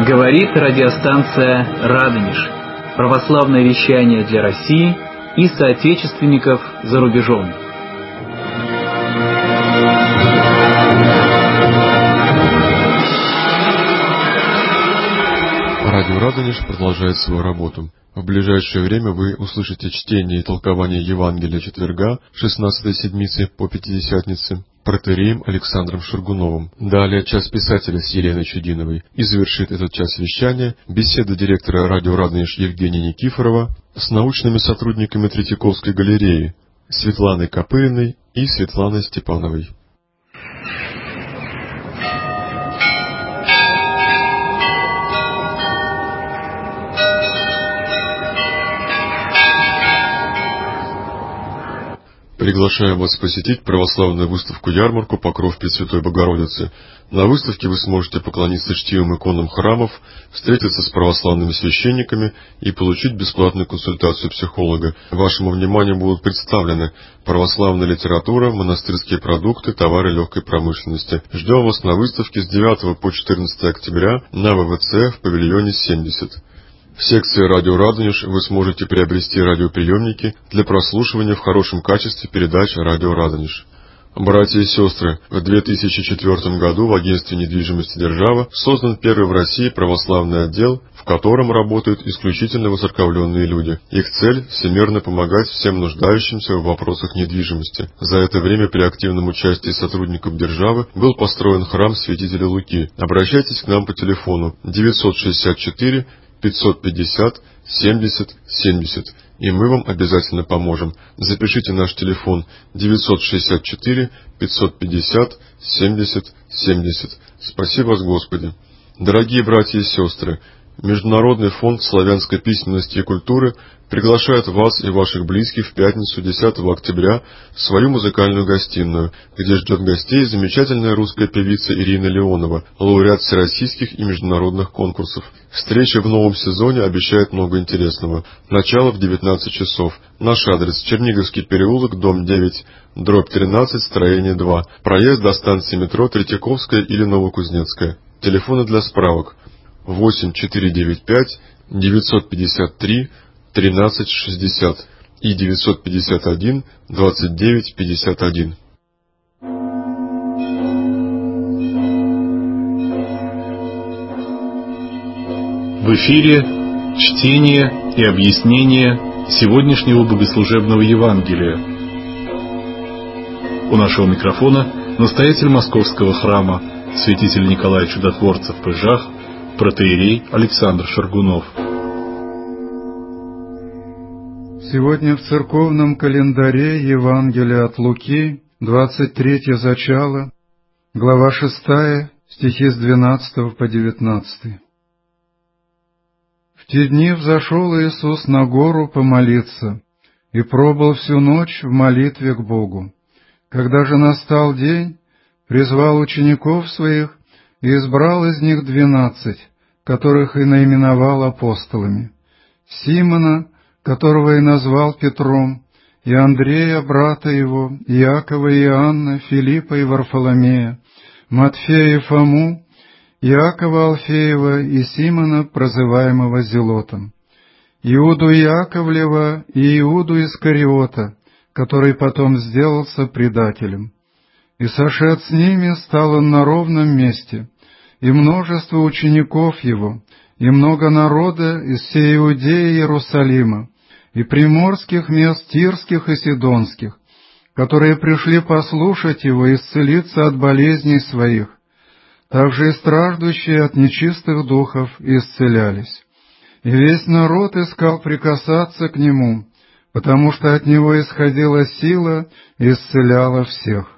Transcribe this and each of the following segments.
Говорит радиостанция «Радонеж». Православное вещание для России и соотечественников за рубежом. Радио «Радонеж» продолжает свою работу. В ближайшее время вы услышите чтение и толкование Евангелия четверга, 16-й седмицы по Пятидесятнице, протоиереем Александром Шаргуновым. Далее час писателя с Еленой Чудиновой. И завершит этот час вещания беседа директора радио «Радонеж» Евгения Никифорова с научными сотрудниками Третьяковской галереи Светланой Копылиной и Светланой Степановой. Приглашаем вас посетить православную выставку-ярмарку «Покров Пресвятой Богородицы». На выставке вы сможете поклониться чтимым иконам храмов, встретиться с православными священниками и получить бесплатную консультацию психолога. Вашему вниманию будут представлены православная литература, монастырские продукты, товары легкой промышленности. Ждем вас на выставке с 9 по 14 октября на ВВЦ в павильоне 70. В секции «Радио Радонеж» вы сможете приобрести радиоприемники для прослушивания в хорошем качестве передач «Радио Радонеж». Братья и сестры, в 2004 году в агентстве недвижимости «Держава» создан первый в России православный отдел, в котором работают исключительно воцерковленные люди. Их цель – всемирно помогать всем нуждающимся в вопросах недвижимости. За это время при активном участии сотрудников «Державы» был построен храм святителя Луки. Обращайтесь к нам по телефону 964 550 70 70, и мы вам обязательно поможем. Запишите наш телефон 964 550 70 70. Спаси вас, Господи! Дорогие братья и сестры, Международный фонд славянской письменности и культуры приглашает вас и ваших близких в пятницу 10 октября в свою музыкальную гостиную, где ждет гостей замечательная русская певица Ирина Леонова, лауреат всероссийских и международных конкурсов. Встреча в новом сезоне обещает много интересного. Начало в 19 часов. Наш адрес: Черниговский переулок, дом 9, дробь 13, строение 2. Проезд до станции метро Третьяковская или Новокузнецкая. Телефоны для справок: 8495 953 1360 и 951 29 51. В эфире чтение и объяснение сегодняшнего богослужебного Евангелия. У нашего микрофона настоятель Московского храма святитель Николай Чудотворцев Пыжах, протоиерей Александр Шаргунов. Сегодня в церковном календаре Евангелие от Луки, 23-е зачало, глава 6, стихи с 12 по 19. В те дни взошел Иисус на гору помолиться и пробыл всю ночь в молитве к Богу. Когда же настал день, призвал учеников своих и избрал из них 12, которых и наименовал апостолами: Симона, которого и назвал Петром, и Андрея, брата его, и Иакова и Иоанна, Филиппа и Варфоломея, Матфея и Фому, Иакова Алфеева и Симона, прозываемого Зелотом, Иуду Иаковлева и Иуду Искариота, который потом сделался предателем. И сошед с ними, стал он на ровном месте, и множество учеников его, и много народа из всей Иудеи и Иерусалима, и приморских мест Тирских и Сидонских, которые пришли послушать его и исцелиться от болезней своих. Также и страждущие от нечистых духов исцелялись. И весь народ искал прикасаться к нему, потому что от него исходила сила и исцеляла всех.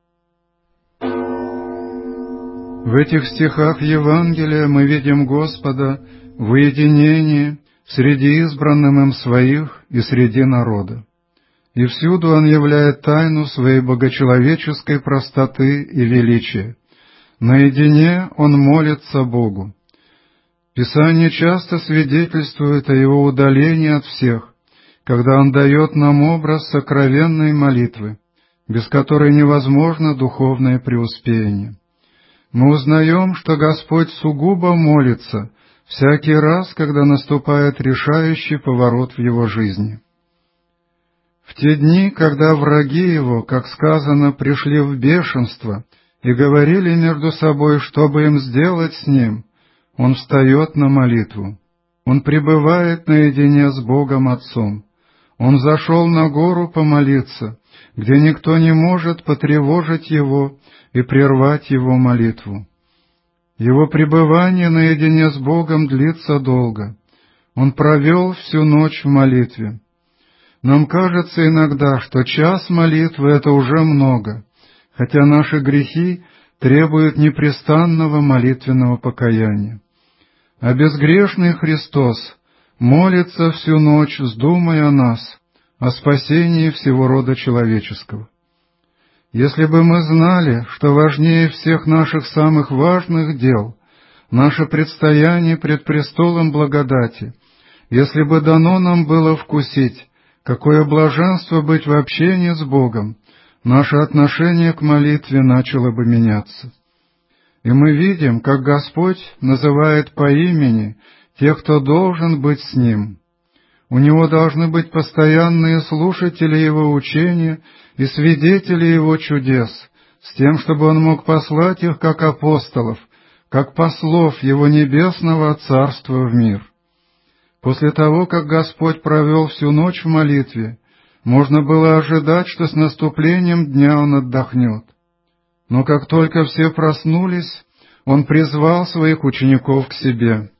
В этих стихах Евангелия мы видим Господа в уединении среди избранным им своих и среди народа. И всюду Он являет тайну своей богочеловеческой простоты и величия. Наедине Он молится Богу. Писание часто свидетельствует о Его удалении от всех, когда Он дает нам образ сокровенной молитвы, без которой невозможно духовное преуспеяние. Мы узнаем, что Господь сугубо молится всякий раз, когда наступает решающий поворот в его жизни. В те дни, когда враги его, как сказано, пришли в бешенство и говорили между собой, что бы им сделать с ним, он встает на молитву. Он пребывает наедине с Богом Отцом. Он зашел на гору помолиться, где никто не может потревожить его и прервать его молитву. Его пребывание наедине с Богом длится долго. Он провел всю ночь в молитве. Нам кажется иногда, что час молитвы — это уже много, хотя наши грехи требуют непрестанного молитвенного покаяния. А безгрешный Христос молится всю ночь, вздумая о нас, о спасении всего рода человеческого. Если бы мы знали, что важнее всех наших самых важных дел наше предстояние пред престолом благодати, если бы дано нам было вкусить, какое блаженство быть в общении с Богом, наше отношение к молитве начало бы меняться. И мы видим, как Господь называет по имени тех, кто должен быть с Ним. У Него должны быть постоянные слушатели Его учения и свидетели Его чудес, с тем, чтобы Он мог послать их как апостолов, как послов Его небесного Царства в мир. После того, как Господь провел всю ночь в молитве, можно было ожидать, что с наступлением дня Он отдохнет. Но как только все проснулись, Он призвал своих учеников к себе.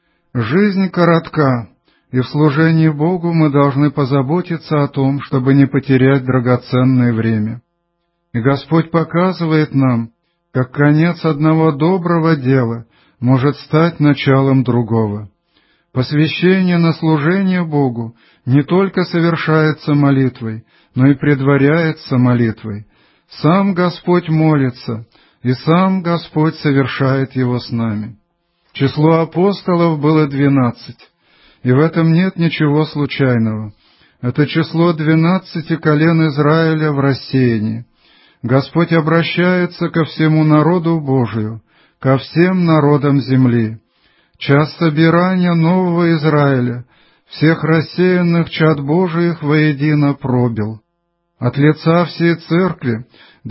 Жизнь коротка, и в служении Богу мы должны позаботиться о том, чтобы не потерять драгоценное время. И Господь показывает нам, как конец одного доброго дела может стать началом другого. Посвящение на служение Богу не только совершается молитвой, но и предваряется молитвой. Сам Господь молится, и сам Господь совершает его с нами. Число апостолов было 12, и в этом нет ничего случайного. Это число 12 колен Израиля в рассеянии. Господь обращается ко всему народу Божию, ко всем народам земли. Час собирания нового Израиля, всех рассеянных чад Божиих воедино пробил. От лица всей церкви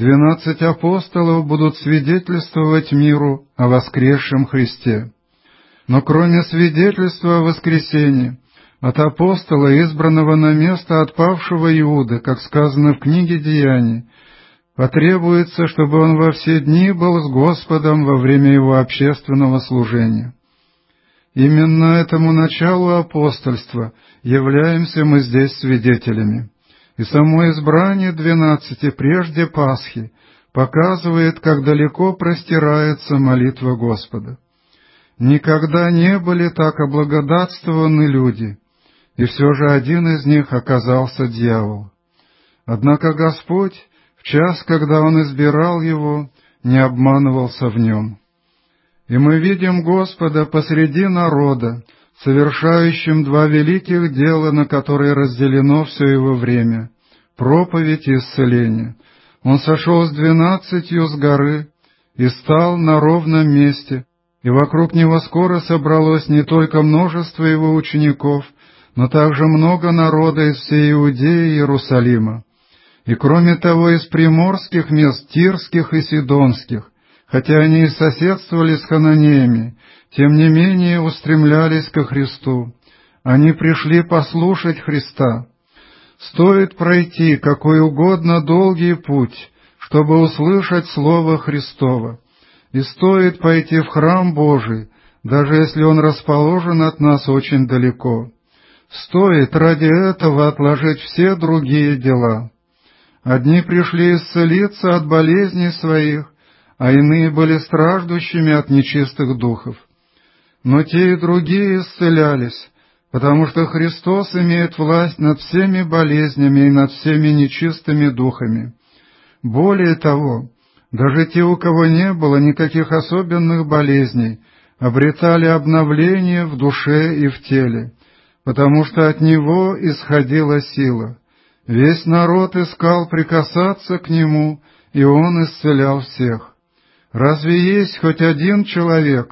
12 апостолов будут свидетельствовать миру о воскресшем Христе. Но кроме свидетельства о воскресении, от апостола, избранного на место отпавшего Иуды, как сказано в книге Деяний, потребуется, чтобы он во все дни был с Господом во время его общественного служения. Именно этому началу апостольства являемся мы здесь свидетелями. И само избрание 12 прежде Пасхи показывает, как далеко простирается молитва Господа. Никогда не были так облагодатствованы люди, и все же один из них оказался дьявол. Однако Господь, в час, когда Он избирал его, не обманывался в нем. И мы видим Господа посреди народа, совершающим два великих дела, на которые разделено все его время — проповедь и исцеление. Он сошел с 12 с горы и стал на ровном месте, и вокруг него скоро собралось не только множество его учеников, но также много народа из всей Иудеи и Иерусалима. И кроме того, из приморских мест, тирских и сидонских, хотя они и соседствовали с хананеями, тем не менее устремлялись ко Христу. Они пришли послушать Христа. Стоит пройти какой угодно долгий путь, чтобы услышать Слово Христово, и стоит пойти в храм Божий, даже если он расположен от нас очень далеко. Стоит ради этого отложить все другие дела. Одни пришли исцелиться от болезней своих, а иные были страждущими от нечистых духов. Но те и другие исцелялись, потому что Христос имеет власть над всеми болезнями и над всеми нечистыми духами. Более того, даже те, у кого не было никаких особенных болезней, обретали обновление в душе и в теле, потому что от Него исходила сила. Весь народ искал прикасаться к Нему, и Он исцелял всех. Разве есть хоть один человек,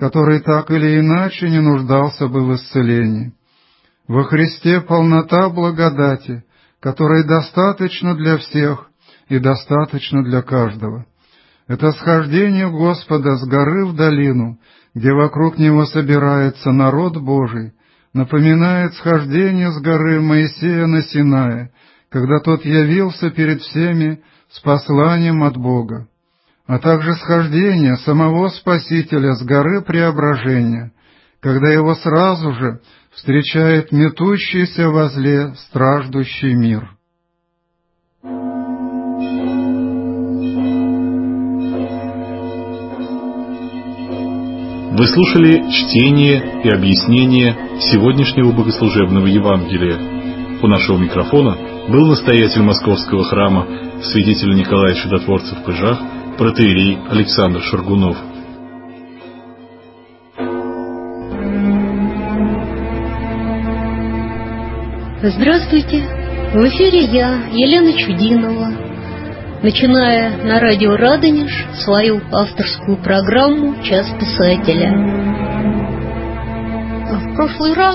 который так или иначе не нуждался бы в исцелении. Во Христе полнота благодати, которой достаточно для всех и достаточно для каждого. Это схождение Господа с горы в долину, где вокруг Него собирается народ Божий, напоминает схождение с горы Моисея на Синае, когда тот явился перед всеми с посланием от Бога, а также схождение самого Спасителя с горы Преображения, когда Его сразу же встречает метущийся возле страждущий мир. Вы слушали чтение и объяснение сегодняшнего богослужебного Евангелия. У нашего микрофона был настоятель Московского храма, святитель Николай Чудотворцев в Пыжах, протоиерей Александр Шаргунов. Здравствуйте! В эфире я, Елена Чудинова, начиная на радио «Радонеж» свою авторскую программу «Час писателя». В прошлый раз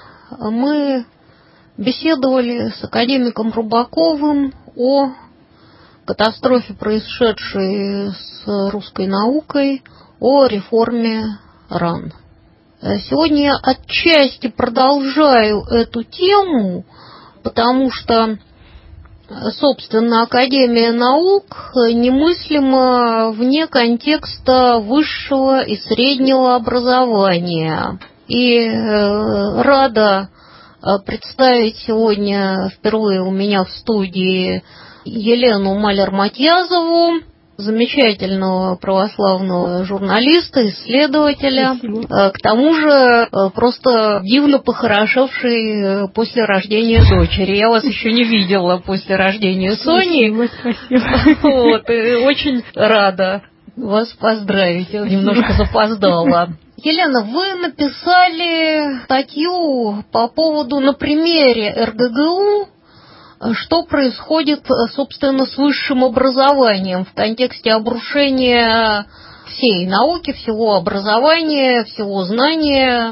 мы беседовали с академиком Рубаковым о катастрофе, происшедшей с русской наукой, о реформе РАН. Сегодня я отчасти продолжаю эту тему, потому что, собственно, Академия наук немыслима вне контекста высшего и среднего образования. И рада представить сегодня впервые у меня в студии Елену Маляр-Матьязову, замечательного православного журналиста, исследователя, к тому же просто дивно похорошевший после рождения дочери. Я вас еще не видела после рождения Сони. Вот, и очень рада вас поздравить. Я немножко запоздала. Елена, вы написали статью по поводу, на примере РГГУ, что происходит, собственно, с высшим образованием в контексте обрушения всей науки, всего образования, всего знания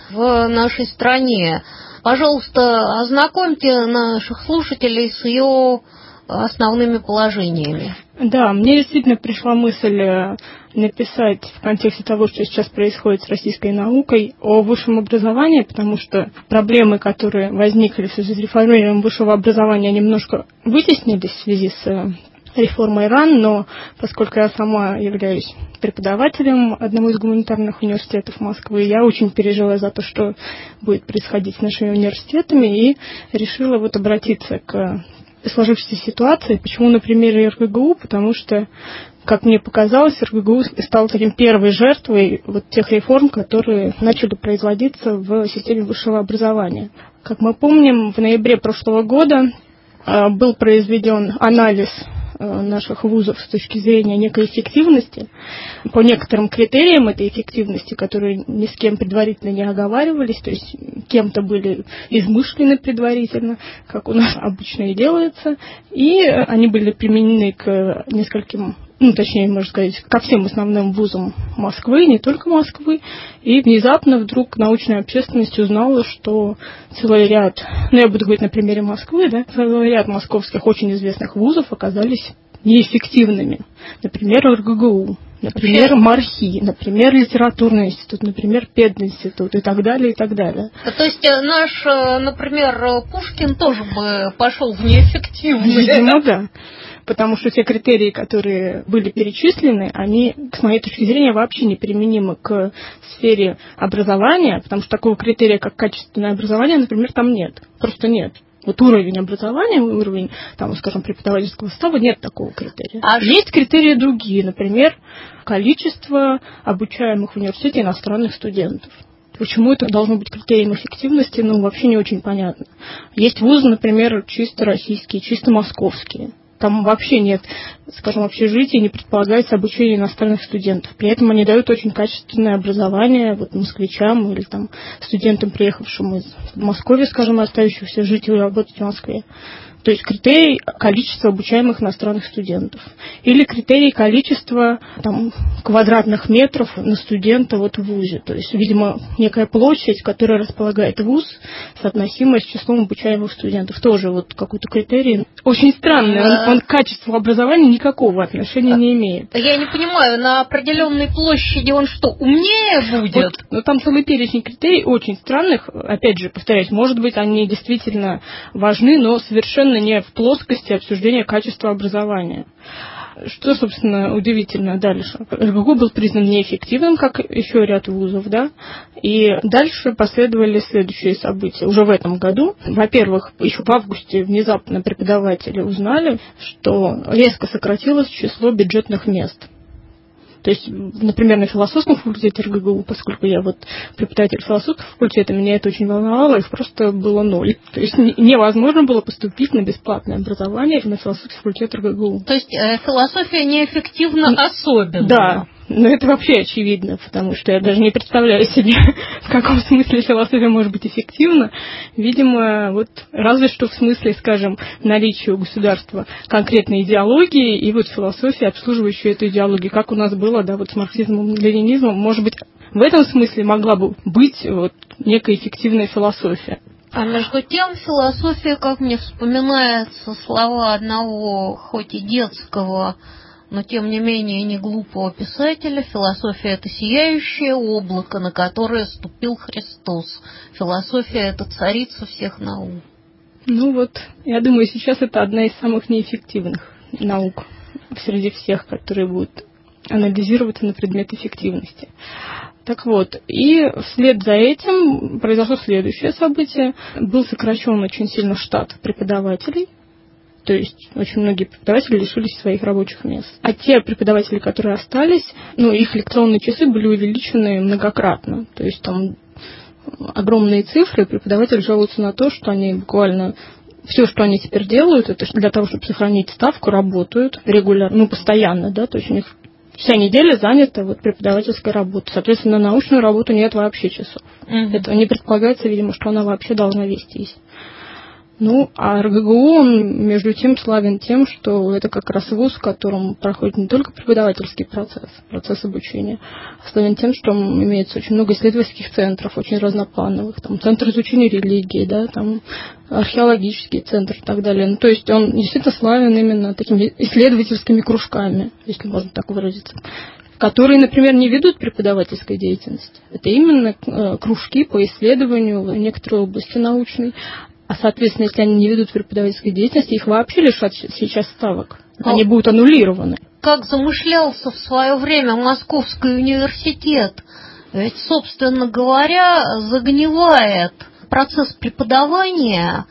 в нашей стране. Пожалуйста, ознакомьте наших слушателей с ее основными положениями. Да, мне действительно пришла мысль написать в контексте того, что сейчас происходит с российской наукой, о высшем образовании, потому что проблемы, которые возникли в связи с реформированием высшего образования, немножко вытеснились в связи с реформой РАН, но поскольку я сама являюсь преподавателем одного из гуманитарных университетов Москвы, я очень переживаю за то, что будет происходить с нашими университетами, и решила обратиться к сложившейся ситуации. Почему на примере РГГУ? Потому что, как мне показалось, РГГУ стал таким первой жертвой тех реформ, которые начали производиться в системе высшего образования. Как мы помним, в ноябре прошлого года был произведен анализ наших вузов с точки зрения некой эффективности, по некоторым критериям этой эффективности, которые ни с кем предварительно не оговаривались, то есть кем-то были измышлены предварительно, как у нас обычно и делается, и они были применены к нескольким, точнее, можно сказать, ко всем основным вузам Москвы, не только Москвы, и внезапно вдруг научная общественность узнала, что целый ряд, я буду говорить на примере Москвы, целый ряд московских очень известных вузов оказались неэффективными. Например, РГГУ, например, МАРХИ, например, Литературный институт, например, Пединститут и так далее, и так далее. То есть наш, например, Пушкин тоже бы пошел в неэффективность. Видимо, да. Потому что те критерии, которые были перечислены, они, с моей точки зрения, вообще не применимы к сфере образования, потому что такого критерия, как качественное образование, например, там нет. Просто нет. Уровень образования, уровень, скажем, преподавательского состава, нет такого критерия. Есть критерии другие, например, количество обучаемых в университете иностранных студентов. Почему это должно быть критерием эффективности, вообще не очень понятно. Есть вузы, например, чисто российские, чисто московские. Там вообще нет, скажем, общежития, не предполагается обучение иностранных студентов. При этом они дают очень качественное образование москвичам или студентам, приехавшим из Москвы, скажем, остающихся жить и работать в Москве. То есть критерий количества обучаемых иностранных студентов. Или критерий количества квадратных метров на студента в вузе. То есть, видимо, некая площадь, которая располагает вуз, соотносимая с числом обучаемых студентов. Тоже какой-то критерий. Очень странный. Он к качеству образования никакого отношения не имеет. Я не понимаю, на определенной площади он что, умнее будет? Но там целый перечень критерий очень странных. Опять же, повторяюсь, может быть, они действительно важны, но совершенно не в плоскости обсуждения качества образования. Что, собственно, удивительно дальше. РГГУ был признан неэффективным, как еще ряд вузов, да, и дальше последовали следующие события. Уже в этом году, во-первых, еще в августе внезапно преподаватели узнали, что резко сократилось число бюджетных мест. То есть, например, на философском факультете РГГУ, поскольку я преподаватель философского факультета, меня это очень волновало, их просто было 0. То есть невозможно было поступить на бесплатное образование на философский факультет РГГУ. То есть философия неэффективна особенно? Да. Но это вообще очевидно, потому что я даже не представляю себе, в каком смысле философия может быть эффективна. Видимо, разве что в смысле, скажем, наличия у государства конкретной идеологии и философии, обслуживающей эту идеологию, как у нас было, с марксизмом и ленинизмом. Может быть, в этом смысле могла бы быть некая эффективная философия. А между тем, философия, как мне вспоминаются слова одного, хоть и детского, но тем не менее не глупого писателя, философия — это сияющее облако, на которое ступил Христос. Философия — это царица всех наук. Я думаю, сейчас это одна из самых неэффективных наук среди всех, которые будут анализироваться на предмет эффективности. И вслед за этим произошло следующее событие. Был сокращен очень сильно штат преподавателей. То есть очень многие преподаватели лишились своих рабочих мест. А те преподаватели, которые остались, их лекционные часы были увеличены многократно. То есть там огромные цифры, преподаватели жалуются на то, что они буквально все, что они теперь делают, это для того, чтобы сохранить ставку, работают регулярно, постоянно, да, то есть у них вся неделя занята преподавательской работой. Соответственно, на научную работу нет вообще часов. Это не предполагается, видимо, что она вообще должна вестись. А РГГУ, он, между тем, славен тем, что это как раз вуз, в котором проходит не только преподавательский процесс обучения, а славен тем, что имеется очень много исследовательских центров, очень разноплановых, центр изучения религии, да, археологический центр и так далее. То есть он действительно славен именно такими исследовательскими кружками, если можно так выразиться, которые, например, не ведут преподавательской деятельности. Это именно кружки по исследованию в некоторой области научной. А, соответственно, если они не ведут преподавательской деятельности, их вообще лишат сейчас ставок. Они будут аннулированы. Как замышлялся в свое время Московский университет? Ведь, собственно говоря, загнивает процесс преподавания,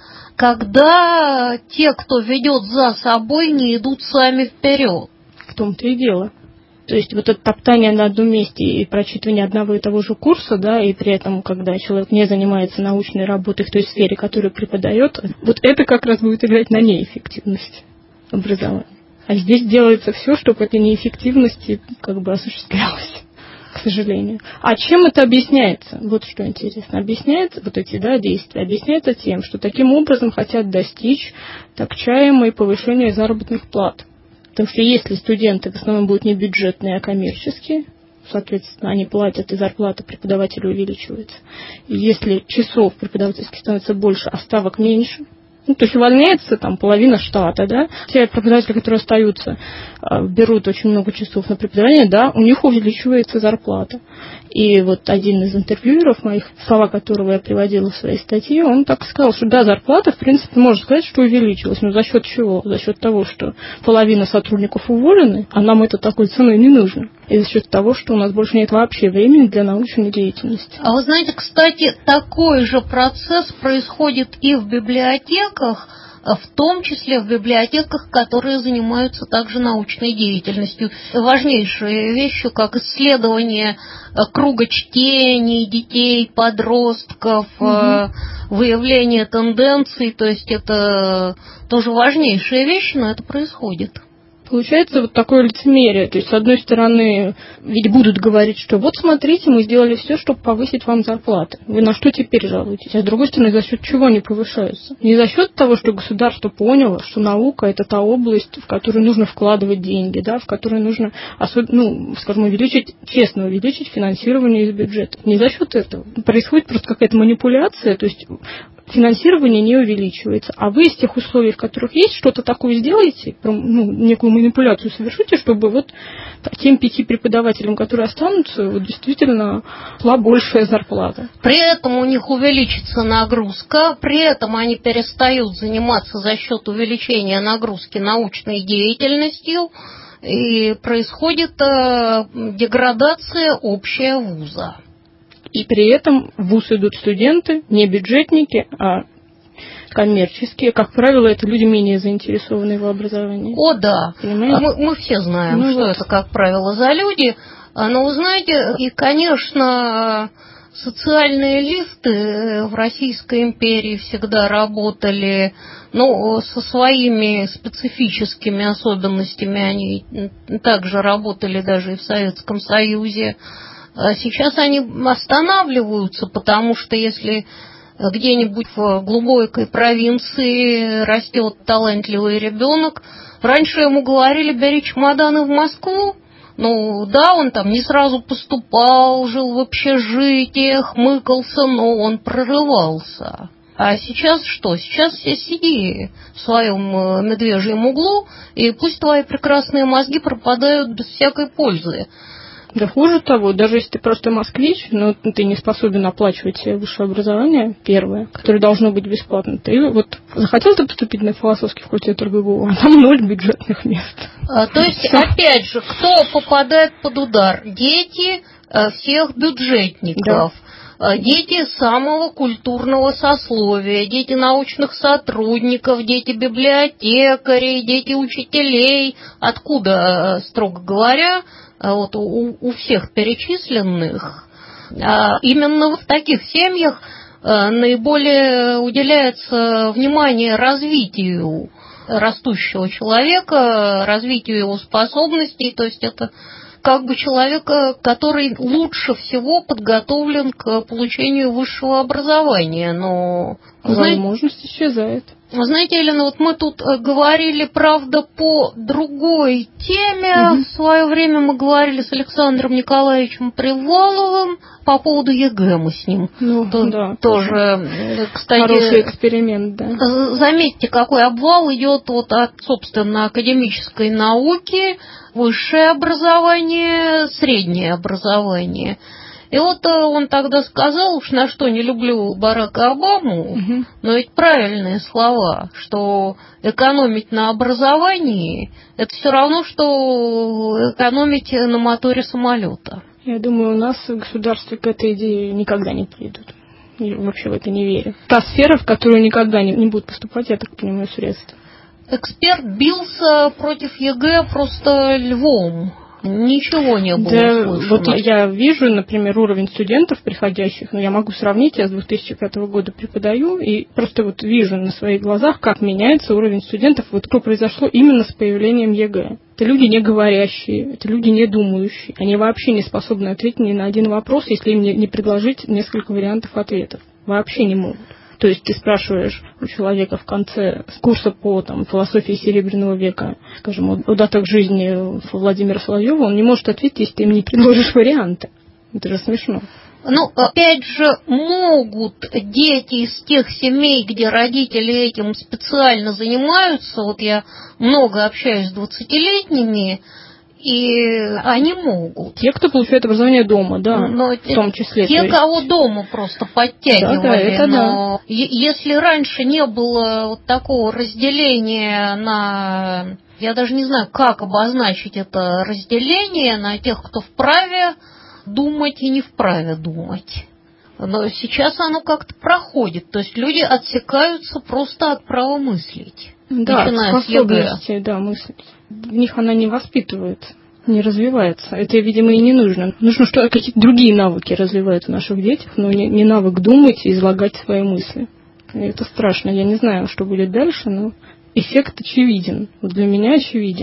когда те, кто ведет за собой, не идут сами вперед. В том-то и дело. То есть это топтание на одном месте и прочитывание одного и того же курса, да, и при этом, когда человек не занимается научной работой в той сфере, которую преподает, это как раз будет играть на неэффективность образования. А здесь делается все, чтобы эта неэффективность осуществлялась, к сожалению. А чем это объясняется? Что интересно. Объясняется, эти действия, объясняется тем, что таким образом хотят достичь так чаемое повышение заработных плат. Потому что если студенты в основном будут не бюджетные, а коммерческие, соответственно, они платят, и зарплата преподавателя увеличивается. И если часов преподавательских становится больше, а ставок меньше, то есть увольняется половина штата, да, те преподаватели, которые остаются, берут очень много часов на преподавание, да, у них увеличивается зарплата. И один из интервьюеров моих, слова которого я приводила в своей статье, он так сказал, что да, зарплата, в принципе, можно сказать, что увеличилась. Но за счет чего? За счет того, что половина сотрудников уволены, а нам это такой ценой не нужно. И за счет того, что у нас больше нет вообще времени для научной деятельности. А вы знаете, кстати, такой же процесс происходит и в библиотеках, в том числе в библиотеках, которые занимаются также научной деятельностью. Важнейшие вещи, как исследование круга чтений детей, подростков, выявление тенденций, то есть это тоже важнейшие вещи, но это происходит. Получается вот такое лицемерие. То есть, с одной стороны, ведь будут говорить, что вот смотрите, мы сделали все, чтобы повысить вам зарплаты. Вы на что теперь жалуетесь? А с другой стороны, за счет чего они повышаются? Не за счет того, что государство поняло, что наука — это та область, в которую нужно вкладывать деньги, да, в которую нужно, скажем, честно увеличить финансирование из бюджета. Не за счет этого. Происходит просто какая-то манипуляция, то есть финансирование не увеличивается. А вы из тех условий, в которых есть, что-то такое сделаете, некую манипуляцию совершите, чтобы вот тем 5 преподавателям, которые останутся, вот действительно была большая зарплата. При этом у них увеличится нагрузка, при этом они перестают заниматься за счет увеличения нагрузки научной деятельностью, и происходит деградация общая вуза. И при этом в вуз идут студенты, не бюджетники, а коммерческие. Как правило, это люди менее заинтересованные в образовании. О, да. Мы все знаем, что вот это, как правило, за люди. Но вы знаете, и, конечно, социальные лифты в Российской империи всегда работали, со своими специфическими особенностями. Они также работали даже и в Советском Союзе. Сейчас они останавливаются, потому что если где-нибудь в глубокой провинции растет талантливый ребенок, раньше ему говорили: бери чемоданы в Москву. Он там не сразу поступал, жил в общежитиях, мыкался, но он прорывался. А сейчас что? Сейчас сиди в своем медвежьем углу, и пусть твои прекрасные мозги пропадают без всякой пользы. Да хуже того, даже если ты просто москвич, но ты не способен оплачивать себе высшее образование, первое, которое должно быть бесплатно, ты вот захотел ты поступить на философский факультет РГГУ, а там 0 бюджетных мест. То есть, опять же, кто попадает под удар? Дети всех бюджетников. Да. Дети самого культурного сословия, дети научных сотрудников, дети библиотекарей, дети учителей. Откуда, строго говоря, вот у всех перечисленных, именно в таких семьях наиболее уделяется внимание развитию растущего человека, развитию его способностей, то есть это как бы человека, который лучше всего подготовлен к получению высшего образования, но возможность исчезает. Знаете, Елена, вот мы тут говорили, правда, по другой теме. В свое время мы говорили с Александром Николаевичем Приваловым по поводу ЕГЭ. Мы с ним тоже, кстати, хороший эксперимент, да. Заметьте, какой обвал идет от, собственно, академической науки, высшее образование, среднее образование. И вот он тогда сказал, уж на что не люблю Барака Обаму, но ведь правильные слова, что экономить на образовании – это все равно, что экономить на моторе самолета. Я думаю, у нас государство к этой идее никогда не придут. Я вообще в это не верю. Та сфера, в которую никогда не будут поступать, я так понимаю, средства. Эксперт бился против ЕГЭ просто львом. Ничего не было слышно. Вот я вижу, например, уровень студентов приходящих, я могу сравнить, я с 2005 года преподаю, и просто вот вижу на своих глазах, как меняется уровень студентов, вот что произошло именно с появлением ЕГЭ. Это люди не говорящие, это люди не думающие, они вообще не способны ответить ни на один вопрос, если им не предложить несколько вариантов ответов. Вообще не могут. То есть ты спрашиваешь у человека в конце курса по философии Серебряного века, скажем, о датах жизни Владимира Соловьева, он не может ответить, если ты им не предложишь варианты. Это же смешно. Опять же, могут дети из тех семей, где родители этим специально занимаются, вот я много общаюсь с 20-летними, и они могут. Те, кто получает образование дома, да, в том числе. Те, кого дома просто подтягивали. Да, это но если раньше не было вот такого разделения на... Я даже не знаю, как обозначить это разделение на тех, кто вправе думать и не вправе думать. Но сейчас оно как-то проходит. То есть люди отсекаются просто от права мыслить. Да, способности, да, мыслить. В них она не воспитывается, не развивается. Это, видимо, и не нужно. Нужно, что какие-то другие навыки развивают в наших детях, но не навык думать и излагать свои мысли. И это страшно. Я не знаю, что будет дальше, но эффект очевиден. Вот для меня очевиден.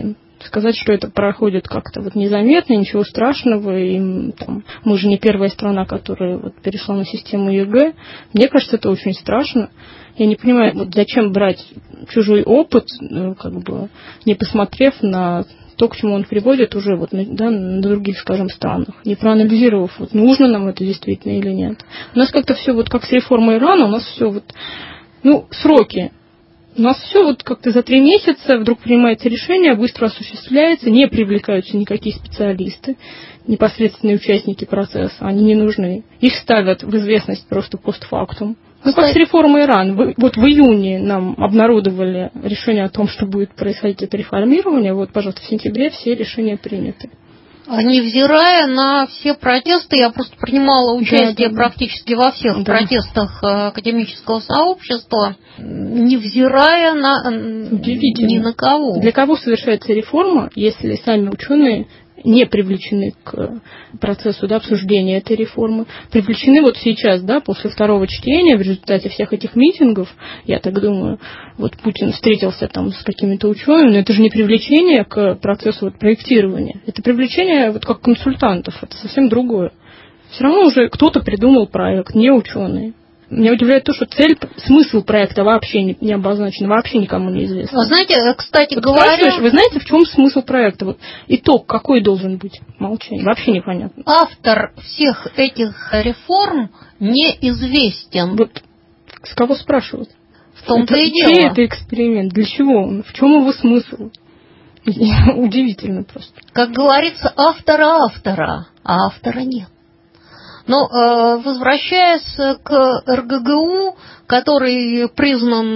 сказать, что это проходит как-то вот незаметно, ничего страшного, и там, мы же не первая страна, которая вот перешла на систему ЕГЭ. Мне кажется, это очень страшно. Я не понимаю, вот зачем брать чужой опыт, как бы не посмотрев на то, к чему он приводит уже вот, да, на других, скажем, странах, не проанализировав, вот, нужно нам это действительно или нет. У нас как-то все вот как с реформой Ирана, у нас все вот, сроки. У нас все вот как-то за 3 месяца вдруг принимается решение, быстро осуществляется, не привлекаются никакие специалисты, непосредственные участники процесса, они не нужны. Их ставят в известность просто постфактум. Как с реформой Иран. Вот в июне нам обнародовали решение о том, что будет происходить это реформирование. Вот, пожалуйста, в сентябре все решения приняты. Невзирая на все протесты, я просто принимала участие практически во всех протестах академического сообщества, невзирая ни на кого. Для кого совершается реформа, если сами ученые не привлечены к процессу, да, обсуждения этой реформы, привлечены вот сейчас, да, после второго чтения, в результате всех этих митингов, я так думаю, вот Путин встретился там с какими-то учеными, но это же не привлечение к процессу вот проектирования, это привлечение вот как консультантов, это совсем другое. Все равно уже кто-то придумал проект, не ученые. Меня удивляет то, что смысл проекта вообще не обозначен, вообще никому не известно. Вы знаете, кстати вот говоря... Вы знаете, в чем смысл проекта? Вот итог какой должен быть? Молчание. Вообще непонятно. Автор всех этих реформ неизвестен. Вот с кого спрашивают? В том-то и дело. Чей это эксперимент? Для чего он? В чем его смысл? Удивительно просто. Как говорится, автора, а автора нет. Но возвращаясь к РГГУ, который признан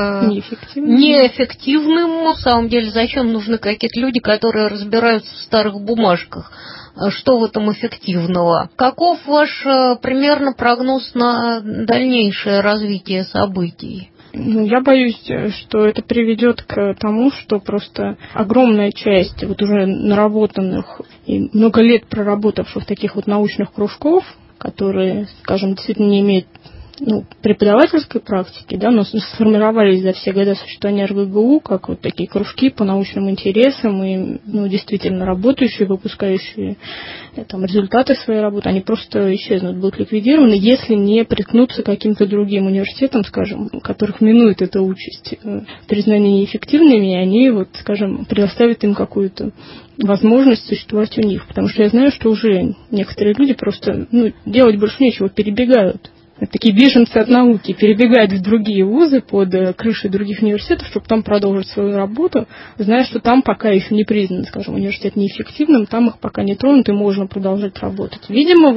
неэффективным, на самом деле, зачем нужны какие-то люди, которые разбираются в старых бумажках? Что в этом эффективного? Каков ваш примерно прогноз на дальнейшее развитие событий? Я боюсь, что это приведет к тому, что просто огромная часть вот уже наработанных и много лет проработавших таких вот научных кружков, которые, скажем, действительно не имеют преподавательской практики, да, но сформировались за все годы существования РГГУ, как вот такие кружки по научным интересам и действительно работающие, выпускающие там результаты своей работы, они просто исчезнут, будут ликвидированы, если не приткнуться к каким-то другим университетам, скажем, которых минует эта участь признания неэффективными, и они, вот, скажем, предоставят им какую-то возможность существовать у них. Потому что я знаю, что уже некоторые люди просто делать больше нечего, перебегают. Такие беженцы от науки перебегают в другие вузы под крышей других университетов, чтобы там продолжить свою работу, зная, что там пока еще не признан, скажем, университет неэффективным, там их пока не тронут и можно продолжать работать. Видимо,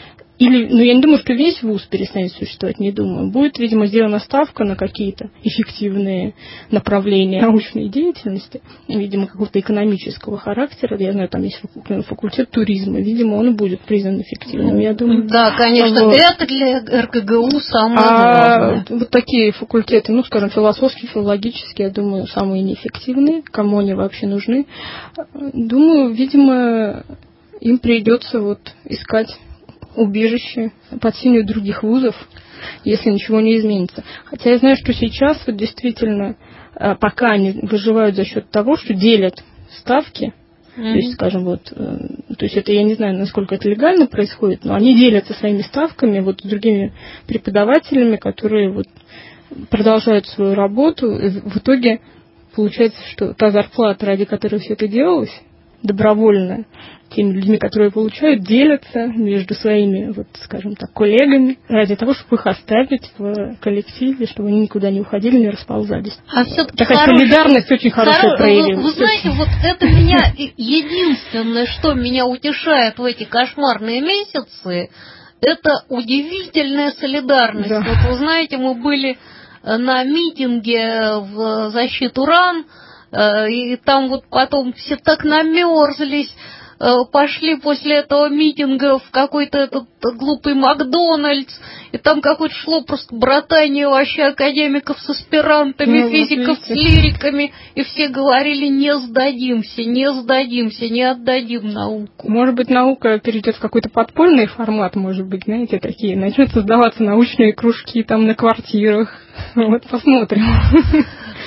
я не думаю, что весь вуз перестанет существовать, не думаю. Будет, видимо, сделана ставка на какие-то эффективные направления научной деятельности, видимо, какого-то экономического характера. Я знаю, там есть факультет туризма, видимо, он будет признан эффективным, я думаю. Да, конечно, это для РГГУ самое главное. Вот такие факультеты, скажем, философские, филологические, я думаю, самые неэффективные, кому они вообще нужны. Думаю, видимо, им придется искать убежище под сенью других вузов, если ничего не изменится. Хотя я знаю, что сейчас действительно пока они выживают за счет того, что делят ставки. То есть, скажем, то есть это я не знаю, насколько это легально происходит, но они делятся своими ставками с другими преподавателями, которые продолжают свою работу. И в итоге получается, что та зарплата, ради которой все это делалось, добровольно теми людьми, которые получают, делятся между своими, скажем так, коллегами, ради того, чтобы их оставить в коллективе, чтобы они никуда не уходили, не расползались. А все-таки такая солидарность очень хорошая проявилась. Вы знаете, это меня единственное, что меня утешает в эти кошмарные месяцы, это удивительная солидарность. Да. Вы знаете, мы были на митинге в защиту РАН, и там потом все так намерзлись, пошли после этого митинга в какой-то этот глупый Макдональдс, и там какое-то шло просто братание вообще академиков с аспирантами, физиков с лириками, и все говорили: не сдадимся, не отдадим науку. Может быть, наука перейдет в какой-то подпольный формат, может быть, знаете, такие, начнут создаваться научные кружки там на квартирах. Посмотрим.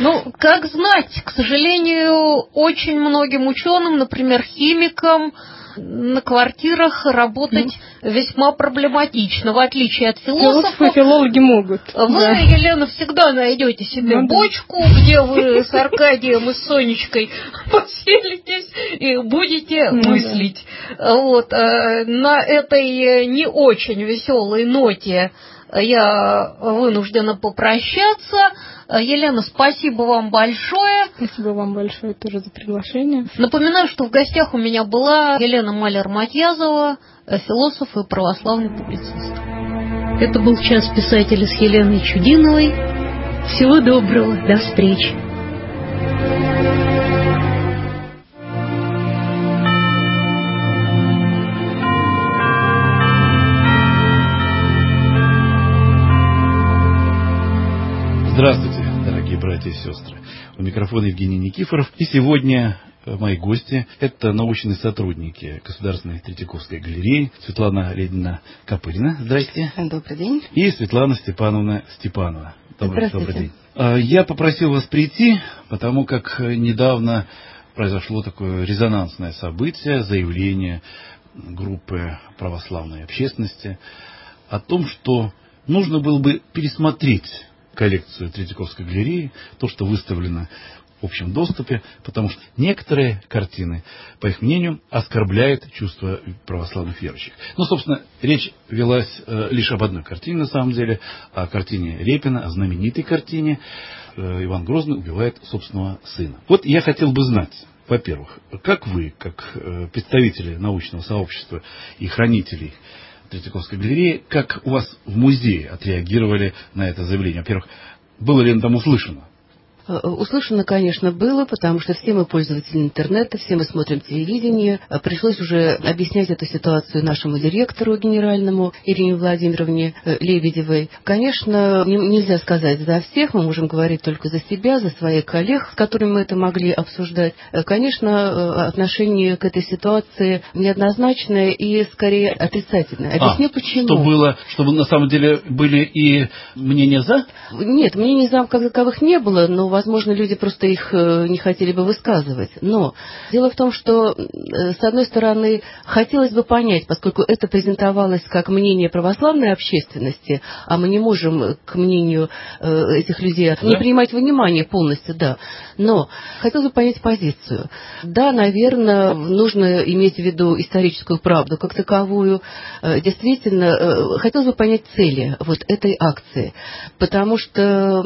Ну, как знать, к сожалению, очень многим ученым, например, химикам, на квартирах работать весьма проблематично, в отличие от философов. Философы и филологи могут. Вы, Елена, всегда найдете себе бочку, где вы с Аркадием и с Сонечкой поселитесь и будете мыслить. Вот. На этой не очень веселой ноте я вынуждена попрощаться. Елена, спасибо вам большое. Спасибо вам большое тоже за приглашение. Напоминаю, что в гостях у меня была Елена Маляр-Матьязова, философ и православный публицист. Это был «Час писателя» с Еленой Чудиновой. Всего доброго, до встречи. Здравствуйте, дорогие братья и сестры. У микрофона Евгений Никифоров. И сегодня мои гости – это научные сотрудники Государственной Третьяковской галереи Светлана Леонидовна Копылина. Здрасте. Добрый день. И Светлана Степановна Степанова. Добрый день. Я попросил вас прийти, потому как недавно произошло такое резонансное событие, заявление группы православной общественности о том, что нужно было бы пересмотреть коллекцию Третьяковской галереи, то, что выставлено в общем доступе, потому что некоторые картины, по их мнению, оскорбляют чувства православных верующих. Ну, собственно, речь велась лишь об одной картине, на самом деле, о картине Репина, о знаменитой картине «Иван Грозный убивает собственного сына». Вот я хотел бы знать, во-первых, как вы, как представители научного сообщества и хранителей Третьяковской галереи, как у вас в музее отреагировали на это заявление? Во-первых, было ли оно там услышано? Услышано, конечно, было, потому что все мы пользователи интернета, все мы смотрим телевидение. Пришлось уже объяснять эту ситуацию нашему директору генеральному Ирине Владимировне Лебедевой. Конечно, нельзя сказать за всех, мы можем говорить только за себя, за своих коллег, с которыми мы это могли обсуждать. Конечно, отношение к этой ситуации неоднозначное и скорее отрицательное. Объясню почему. Что было, чтобы на самом деле были и мнения «за»? Нет, мнений «за» как таковых не было, но возможно, люди просто их не хотели бы высказывать. Но дело в том, что, с одной стороны, хотелось бы понять, поскольку это презентовалось как мнение православной общественности, а мы не можем к мнению этих людей не принимать во внимание полностью, да. Но хотелось бы понять позицию. Да, наверное, нужно иметь в виду историческую правду как таковую. Действительно, хотелось бы понять цели вот этой акции, потому что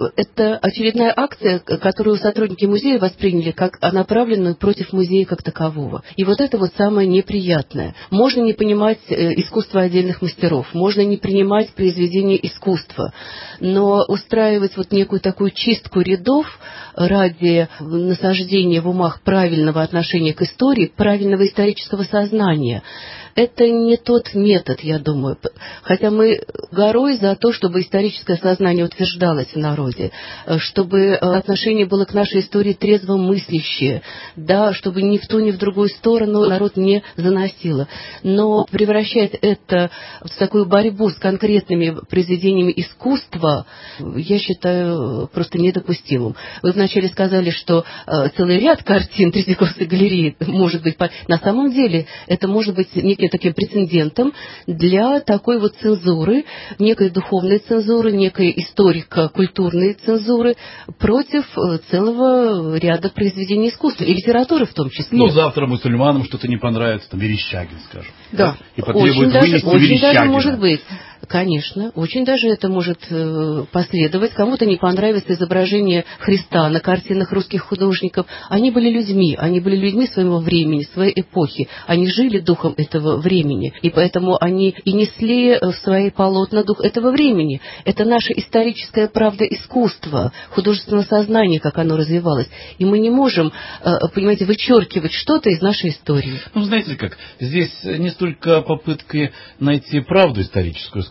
это очередная акция, которую сотрудники музея восприняли как направленную против музея как такового. И вот это вот самое неприятное. Можно не понимать искусство отдельных мастеров, можно не принимать произведения искусства, но устраивать вот некую такую чистку рядов ради насаждения в умах правильного отношения к истории, правильного исторического сознания, это не тот метод, я думаю. Хотя мы горой за то, чтобы историческое сознание утверждалось в народе, чтобы отношение было к нашей истории трезво мыслящее, да, чтобы ни в ту, ни в другую сторону народ не заносило. Но превращать это в такую борьбу с конкретными произведениями искусства, я считаю просто недопустимым. Вы вначале сказали, что целый ряд картин Третьяковской галереи может быть... На самом деле это может быть неким таким прецедентом для такой вот цензуры, некой духовной цензуры, некой историко-культурной цензуры против целого ряда произведений искусства и литературы в том числе. Ну, завтра мусульманам что-то не понравится, там Верещагин, скажем. Да, и потребует вынести очень Верещагина. даже может быть. Конечно, очень даже это может последовать. Кому-то не понравится изображение Христа на картинах русских художников. Они были людьми своего времени, своей эпохи. Они жили духом этого времени, и поэтому они и несли в свои полотна дух этого времени. Это наша историческая правда искусства, художественного сознания, как оно развивалось. И мы не можем, понимаете, вычеркивать что-то из нашей истории. Ну, знаете как, здесь не столько попытки найти правду историческую, сколько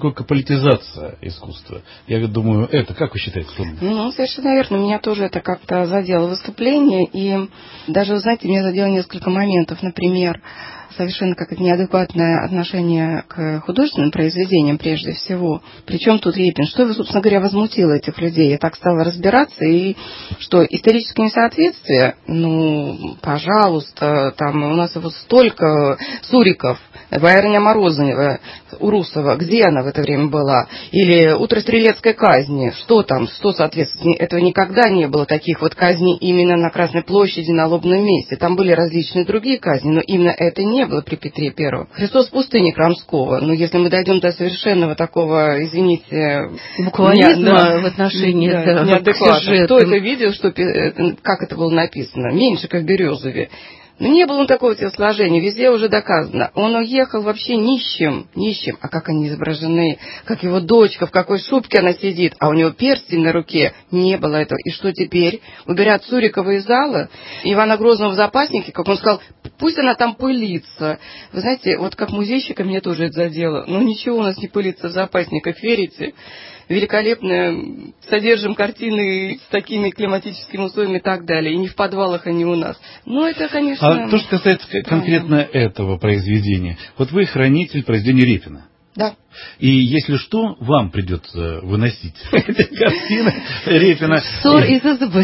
насколько политизация искусства? Я думаю, это, как вы считаете, Сумма? Ну, совершенно верно. Меня тоже это как-то задело выступление. И даже, вы знаете, меня задело несколько моментов. Например, совершенно как неадекватное отношение к художественным произведениям прежде всего. Причем тут Репин? Что его, собственно говоря, возмутило этих людей? Я так стала разбираться, и что историческое несоответствие, ну, пожалуйста, там у нас его столько, Суриков, Боярыня Морозова, Урусова, где она в это время была? Или «Утро стрелецкой казни», что там, что соответствует? Этого никогда не было, таких вот казней именно на Красной площади, на Лобном месте. Там были различные другие казни, но именно это не было при Петре I. «Христос в пустыне» Крамского. Но если мы дойдем до совершенного такого, извините, буквализма в отношении неадекватно. Кто это видел, как это было написано? Меньшиков в Березове. Но не было такого телосложения, везде уже доказано. Он уехал вообще нищим. А как они изображены, как его дочка, в какой шубке она сидит, а у него перстень на руке. Не было этого. И что теперь? Уберят Сурикова из зала, Ивана Грозного в запаснике, как он сказал, пусть она там пылится. Вы знаете, вот как музейщика меня тоже это задело. Ну ничего у нас не пылится в запасниках, верите? Великолепно содержим картины с такими климатическими условиями и так далее. И не в подвалах они у нас. Ну, это, конечно... А то, что касается конкретно этого произведения. Вот вы хранитель произведения Репина. Да. И если что, вам придется выносить эти картины Репина. Ссор из избы.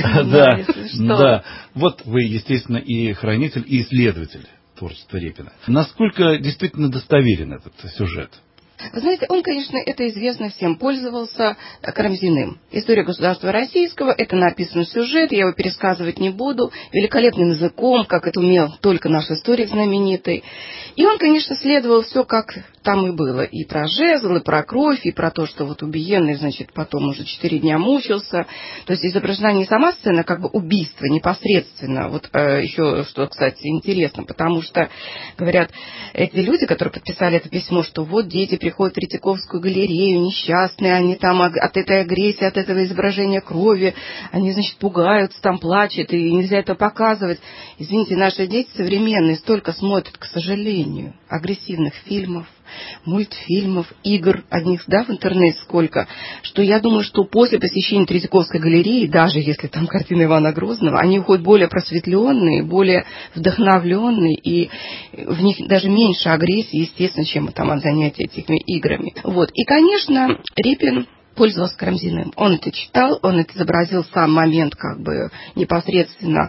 Да. Вот вы, естественно, и хранитель, и исследователь творчества Репина. Насколько действительно достоверен этот сюжет? Вы знаете, он, конечно, это известно всем, пользовался Карамзиным. История государства российского, это написан сюжет, я его пересказывать не буду, великолепным языком, как это умел только наш историк знаменитый. И он, конечно, следовал все, как там и было. И про жезл, и про кровь, и про то, что вот убиенный, значит, потом уже 4 дня мучился. То есть изображена не сама сцена, как бы убийство непосредственно. Вот еще что, кстати, интересно, потому что, говорят, эти люди, которые подписали это письмо, что вот дети приходят в Третьяковскую галерею, несчастные, они там от этой агрессии, от этого изображения крови, они, значит, пугаются, там плачут, и нельзя это показывать. Извините, наши дети современные столько смотрят, к сожалению, агрессивных фильмов, мультфильмов, игр одних, да, в интернете сколько, что я думаю, что после посещения Третьяковской галереи, даже если там картины Ивана Грозного, они уходят более просветленные, более вдохновленные, и в них даже меньше агрессии, естественно, чем там от занятия этими играми. Вот. И, конечно, Репин пользовался Карамзиным. Он это читал, он это изобразил сам момент как бы непосредственно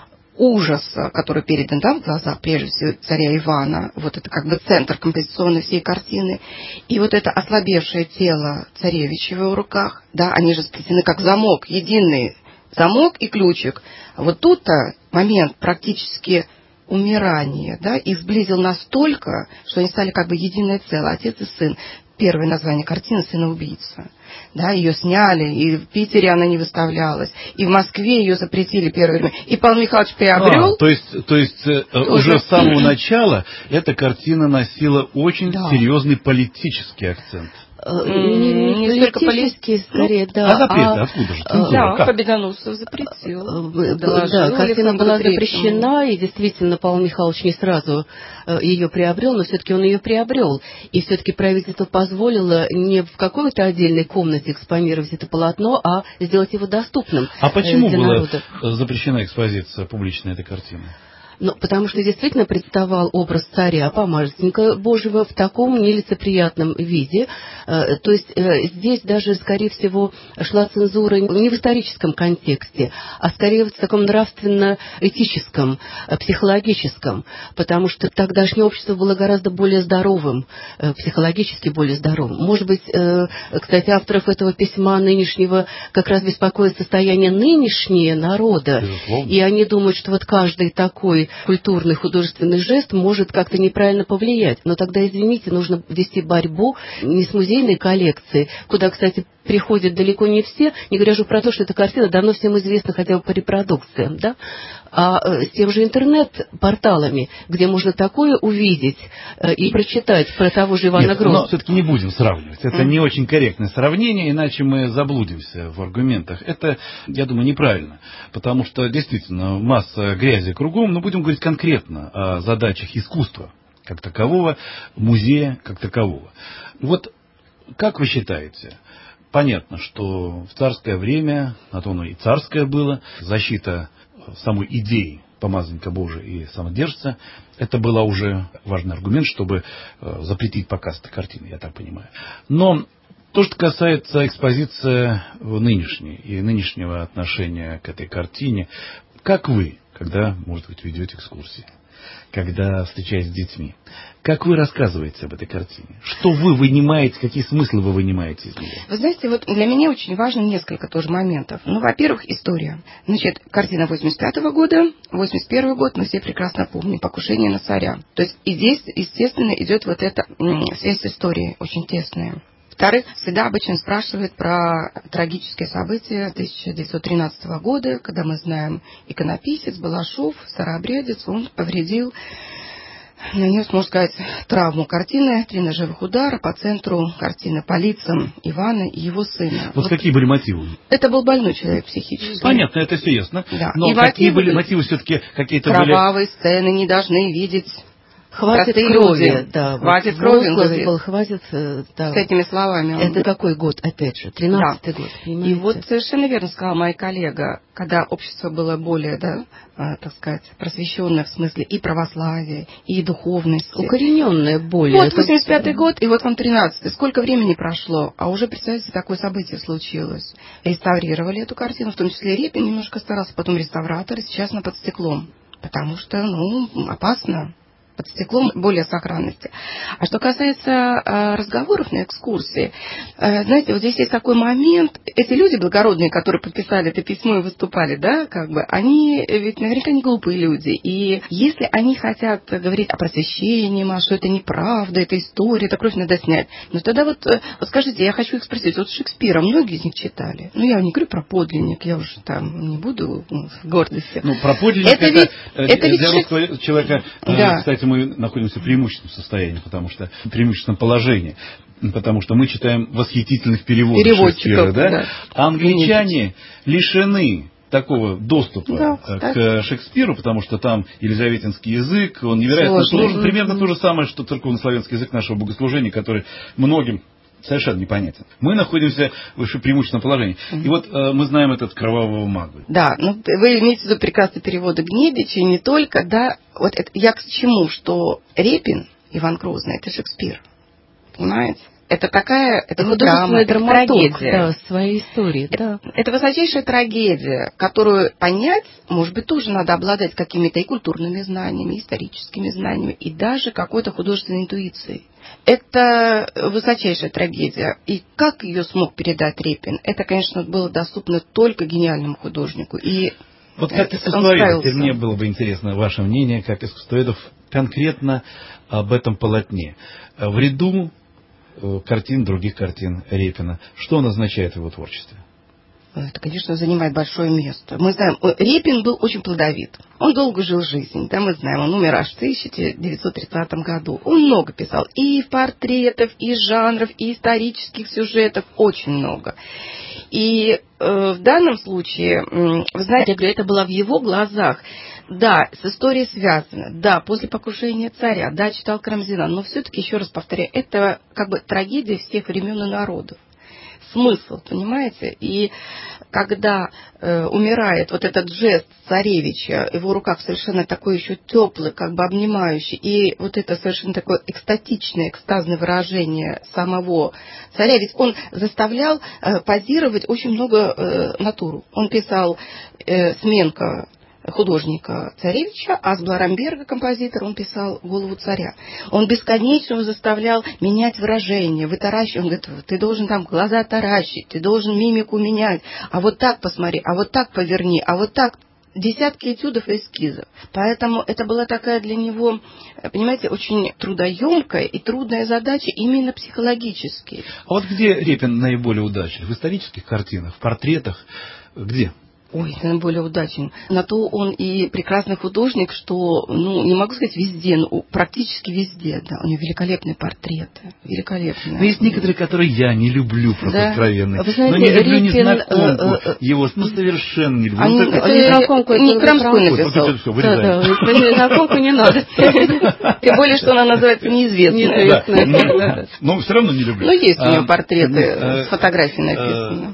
ужаса, который передан, да, в глазах, прежде всего, царя Ивана. Вот это как бы центр композиционной всей картины. И вот это ослабевшее тело царевича в его руках, да, они же сплетены как замок, единый замок и ключик. А вот тут-то момент практически умирания, да, их сблизил настолько, что они стали как бы единое целое, отец и сын. Первое название картины «Сына-убийца». Да, ее сняли, и в Питере она не выставлялась, и в Москве ее запретили первое время. И Павел Михайлович приобрел. То есть уже с самого начала эта картина носила очень серьезный политический акцент. Не столько политический, скорее, да. А запрет откуда же? Да, Победоносцев запретил. Да, картина была запрещена, и действительно Павел Михайлович не сразу ее приобрел, но все-таки он ее приобрел. И все-таки правительство позволило не в какой-то отдельной комнате экспонировать это полотно, а сделать его доступным. А почему была запрещена экспозиция публичная этой картины? Ну, потому что действительно представал образ царя, помазанника Божьего в таком нелицеприятном виде. То есть здесь даже, скорее всего, шла цензура не в историческом контексте, а скорее в таком нравственно-этическом, психологическом, потому что тогдашнее общество было гораздо более здоровым, психологически более здоровым. Может быть, кстати, авторов этого письма нынешнего как раз беспокоит состояние нынешнего народа, и они думают, что вот каждый такой культурный художественный жест может как-то неправильно повлиять. Но тогда, извините, нужно вести борьбу не с музейной коллекцией, куда, кстати, приходят далеко не все, не говоря же про то, что эта картина давно всем известна хотя бы по репродукциям, да? А с тем же интернет-порталами, где можно такое увидеть и прочитать про того же Ивана Грозного. Но все-таки не будем сравнивать. Это не очень корректное сравнение, иначе мы заблудимся в аргументах. Это, я думаю, неправильно, потому что действительно масса грязи кругом, но будем говорить конкретно о задачах искусства как такового, музея как такового. Вот как вы считаете, понятно, что в царское время, а то оно и царское было, защита самой идеи помазанника Божия и самодержца, это был уже важный аргумент, чтобы запретить показ этой картины, я так понимаю. Но то, что касается экспозиции нынешней и нынешнего отношения к этой картине, как вы, когда, может быть, ведете экскурсии, когда встречаетесь с детьми, как вы рассказываете об этой картине? Что вы вынимаете, какие смыслы вы вынимаете из нее? Вы знаете, вот для меня очень важно несколько тоже моментов. Ну, во-первых, история. Значит, картина 85-го года, 81-й год, мы все прекрасно помним, покушение на царя. То есть и здесь, естественно, идет вот эта связь с историей очень тесная. Во-вторых, всегда обычно спрашивают про трагические события 1913 года, когда мы знаем, иконописец Балашов, старообрядец, он повредил, нанес, можно сказать, травму картины, 3 ножевых удара по центру картины, по лицам Ивана и его сына. Вот какие были мотивы? Это был больной человек психически. Понятно, это все ясно. Да. Но и какие были мотивы все-таки какие-то были? Кровавые сцены не должны видеть. Хватит простые крови, люди. да. Хватит крови. Был, хватит, да. С этими словами. Это какой год, опять же? 13-й год, понимаете? И вот совершенно верно сказала моя коллега, когда общество было более, да, так сказать, просвещенное в смысле и православия, и духовности. Укорененное более. Вот 85-й год, и вот вам 13-й. Сколько времени прошло, а уже, представьте, такое событие случилось. Реставрировали эту картину, в том числе Репин немножко старался, потом реставраторы, сейчас она под стеклом. Потому что, опасно. Под стеклом более сохранности. А что касается разговоров на экскурсии, знаете, вот здесь есть такой момент, эти люди благородные, которые подписали это письмо и выступали, да, как бы, они ведь наверняка не глупые люди, и если они хотят говорить о просвещении, что это неправда, это история, это кровь надо снять, ну тогда вот скажите, я хочу их спросить, вот Шекспира многие из них читали, я не говорю про подлинник, я уже там не буду в гордости. Про подлинник это для русского человека, да. Кстати, мы находимся в преимущественном состоянии, в преимущественном положении, потому что мы читаем восхитительных переводов Шекспира, да? А англичане лишены такого доступа к Шекспиру, потому что там елизаветинский язык, он невероятно сложен, примерно то же самое, что церковно-славянский язык нашего богослужения, который многим совершенно непонятен. Мы находимся в преимущественном положении. И вот мы знаем этот кровавого мага. Да, вы имеете в виду прекрасный перевод Гнедича, и не только, да, вот это я к чему, что Репин, Иван Грозный, это Шекспир, понимаете? Это такая, это художественная трагедия. Да, своей истории, да. Это высочайшая трагедия, которую понять, может быть, тоже надо обладать какими-то и культурными знаниями, и историческими знаниями, и даже какой-то художественной интуицией. Это высочайшая трагедия. И как ее смог передать Репин, это, конечно, было доступно только гениальному художнику. И вот как искусствовед, мне было бы интересно ваше мнение, как искусствоведов, конкретно об этом полотне. В ряду картин, других картин Репина. Что он означает в его творчестве? Это, конечно, занимает большое место. Мы знаем, Репин был очень плодовит. Он долго жил жизнь, да, мы знаем. Он умер аж в 1930 году. Он много писал и портретов, и жанров, и исторических сюжетов. Очень много. И в данном случае, вы знаете, это было в его глазах. Да, с историей связано. Да, после покушения царя. Да, читал Карамзина. Но все-таки, еще раз повторяю, это как бы трагедия всех времен и народов. Смысл, понимаете? И когда умирает вот этот жест царевича, его в руках совершенно такой еще теплый, как бы обнимающий, и вот это совершенно такое экстатичное, экстазное выражение самого царя, ведь он заставлял позировать очень много натуру. Он писал Сменка, художника царевича, а с Бларамберга, композитора, он писал голову царя. Он бесконечно его заставлял менять выражение, вытаращивать. Он говорит, ты должен там глаза таращить, ты должен мимику менять, а вот так посмотри, а вот так поверни, а вот так. Десятки этюдов и эскизов. Поэтому это была такая для него, понимаете, очень трудоемкая и трудная задача именно психологически. А вот где Репин наиболее удачлив? В исторических картинах, в портретах? Где? Ой, наверное, более удачен. На то он и прекрасный художник, что, не могу сказать везде, но практически везде, да. У него великолепные портреты, великолепные. Но есть некоторые, которые я не люблю, просто откровенно. Вы знаете, но не люблю Репин, незнакомку его, совершенно не люблю. Не Крамской написал. Да, незнакомку не надо. Тем более, что она называется неизвестная. Но все равно не люблю. Но есть у него портреты с фотографией написаны.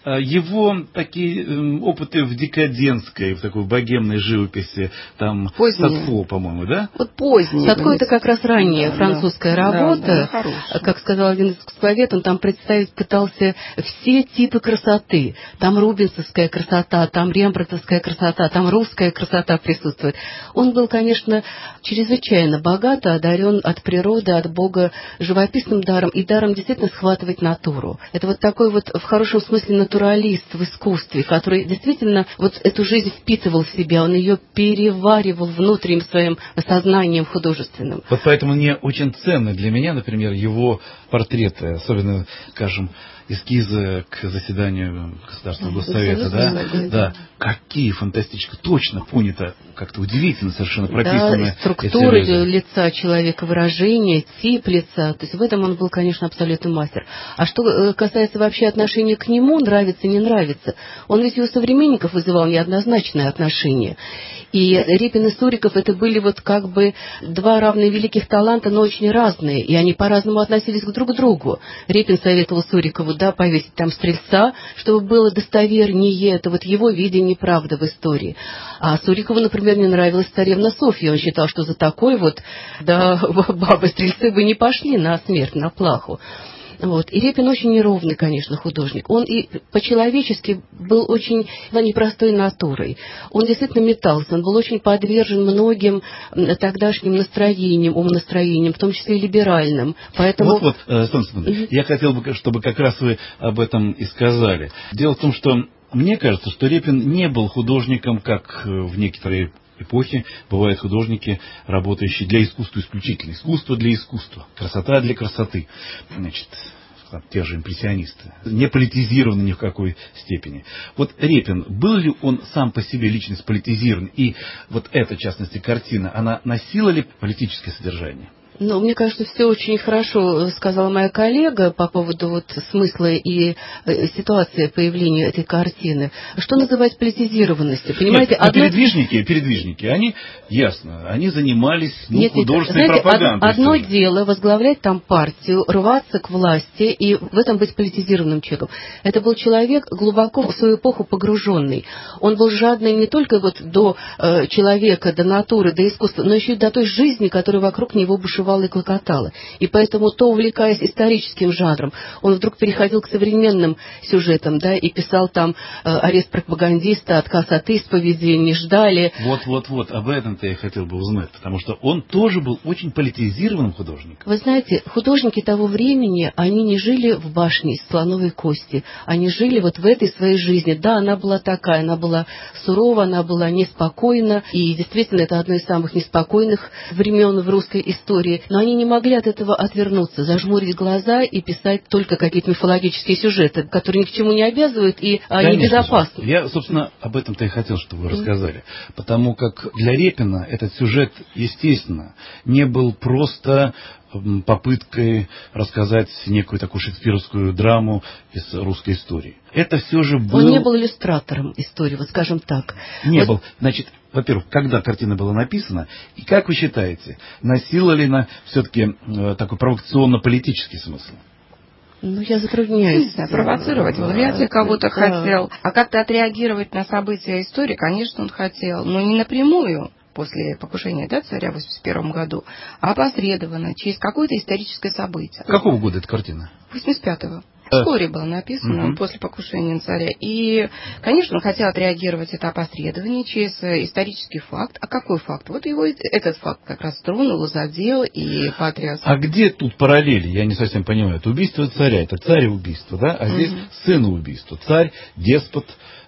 Его такие опыты в декадентской, в такой богемной живописи, там Садко, по-моему, да? Вот поздние. Садко это как раз ранняя французская работа. Как сказал один искусствовед, он там представить пытался все типы красоты. Там рубенсовская красота, там рембрандтовская красота, там русская красота присутствует. Он был, конечно, чрезвычайно богато одарен от природы, от Бога живописным даром и даром действительно схватывать натуру. Это вот такой вот в хорошем смысле натуралист в искусстве, который действительно вот эту жизнь впитывал в себя, он ее переваривал внутренним своим сознанием художественным. Вот поэтому мне очень ценно для меня, например, его портреты, особенно, скажем, эскизы к заседанию Государственного Госсовета, да, какие фантастически, точно понято, как-то удивительно совершенно прописано. Да, структуры лица человека, выражение, тип лица, то есть в этом он был, конечно, абсолютный мастер. А что касается вообще отношения к нему, нравится, не нравится, он ведь у современников вызывал неоднозначное отношение. И Репин и Суриков это были вот как бы два равные великих таланта, но очень разные, и они по-разному относились друг к другу. Репин советовал Сурикову, повесить там стрельца, чтобы было достовернее, это вот его видение правды в истории. А Сурикову, например, не нравилась царевна Софья, он считал, что за такой вот, бабы-стрельцы бы не пошли на смерть, на плаху. Вот. И Репин очень неровный, конечно, художник. Он и по-человечески был очень непростой натурой. Он действительно метался, он был очень подвержен многим тогдашним настроениям, умонастроениям, в том числе и либеральным. Поэтому... Вот, я хотел бы, чтобы как раз вы об этом и сказали. Дело в том, что мне кажется, что Репин не был художником, как в некоторые эпохи бывают художники, работающие для искусства исключительно. Искусство для искусства. Красота для красоты. Значит, те же импрессионисты. Не политизированы ни в какой степени. Вот Репин, был ли он сам по себе личность политизирован? И вот эта, в частности, картина, она носила ли политическое содержание? Ну, мне кажется, все очень хорошо сказала моя коллега по поводу вот смысла и ситуации появления этой картины. Что называть политизированностью? Понимаете, передвижники, они, ясно, они занимались художественной пропагандой. Одно дело возглавлять там партию, рваться к власти и в этом быть политизированным человеком. Это был человек глубоко в свою эпоху погруженный. Он был жадный не только вот до человека, до натуры, до искусства, но еще и до той жизни, которая вокруг него бушевала и клокотала. И поэтому, то увлекаясь историческим жанром, он вдруг переходил к современным сюжетам, да, и писал там арест пропагандиста, отказ от исповеди, не ждали. Вот, об этом-то я хотел бы узнать, потому что он тоже был очень политизированным художником. Вы знаете, художники того времени, они не жили в башне из слоновой кости, они жили вот в этой своей жизни. Да, она была такая, она была сурова, она была неспокойна, и действительно, это одно из самых неспокойных времен в русской истории. Но они не могли от этого отвернуться, зажмурить глаза и писать только какие-то мифологические сюжеты, которые ни к чему не обязывают и они безопасны. Я, собственно, об этом-то и хотел, чтобы вы рассказали. Потому как для Репина этот сюжет, естественно, не был просто попыткой рассказать некую такую шекспировскую драму из русской истории. Это все же был... Он не был иллюстратором истории, вот скажем так. Не был. Значит, во-первых, когда картина была написана, и как вы считаете, носила ли она все-таки такой провокационно-политический смысл? Ну, я затрудняюсь. Провоцировать вряд ли кого-то хотел. А как-то отреагировать на события истории, конечно, он хотел. Но не напрямую, после покушения царя в 1981 году, а опосредованно, через какое-то историческое событие. Какого года эта картина? 1985-го. Вскоре было написано, после покушения царя. И, конечно, он хотел отреагировать это опосредование через исторический факт. А какой факт? Вот его этот факт как раз тронул, задел и потряс. А где тут параллели? Я не совсем понимаю. Это убийство царя, это царь убийство, да? А здесь сына убийство. Царь, деспот,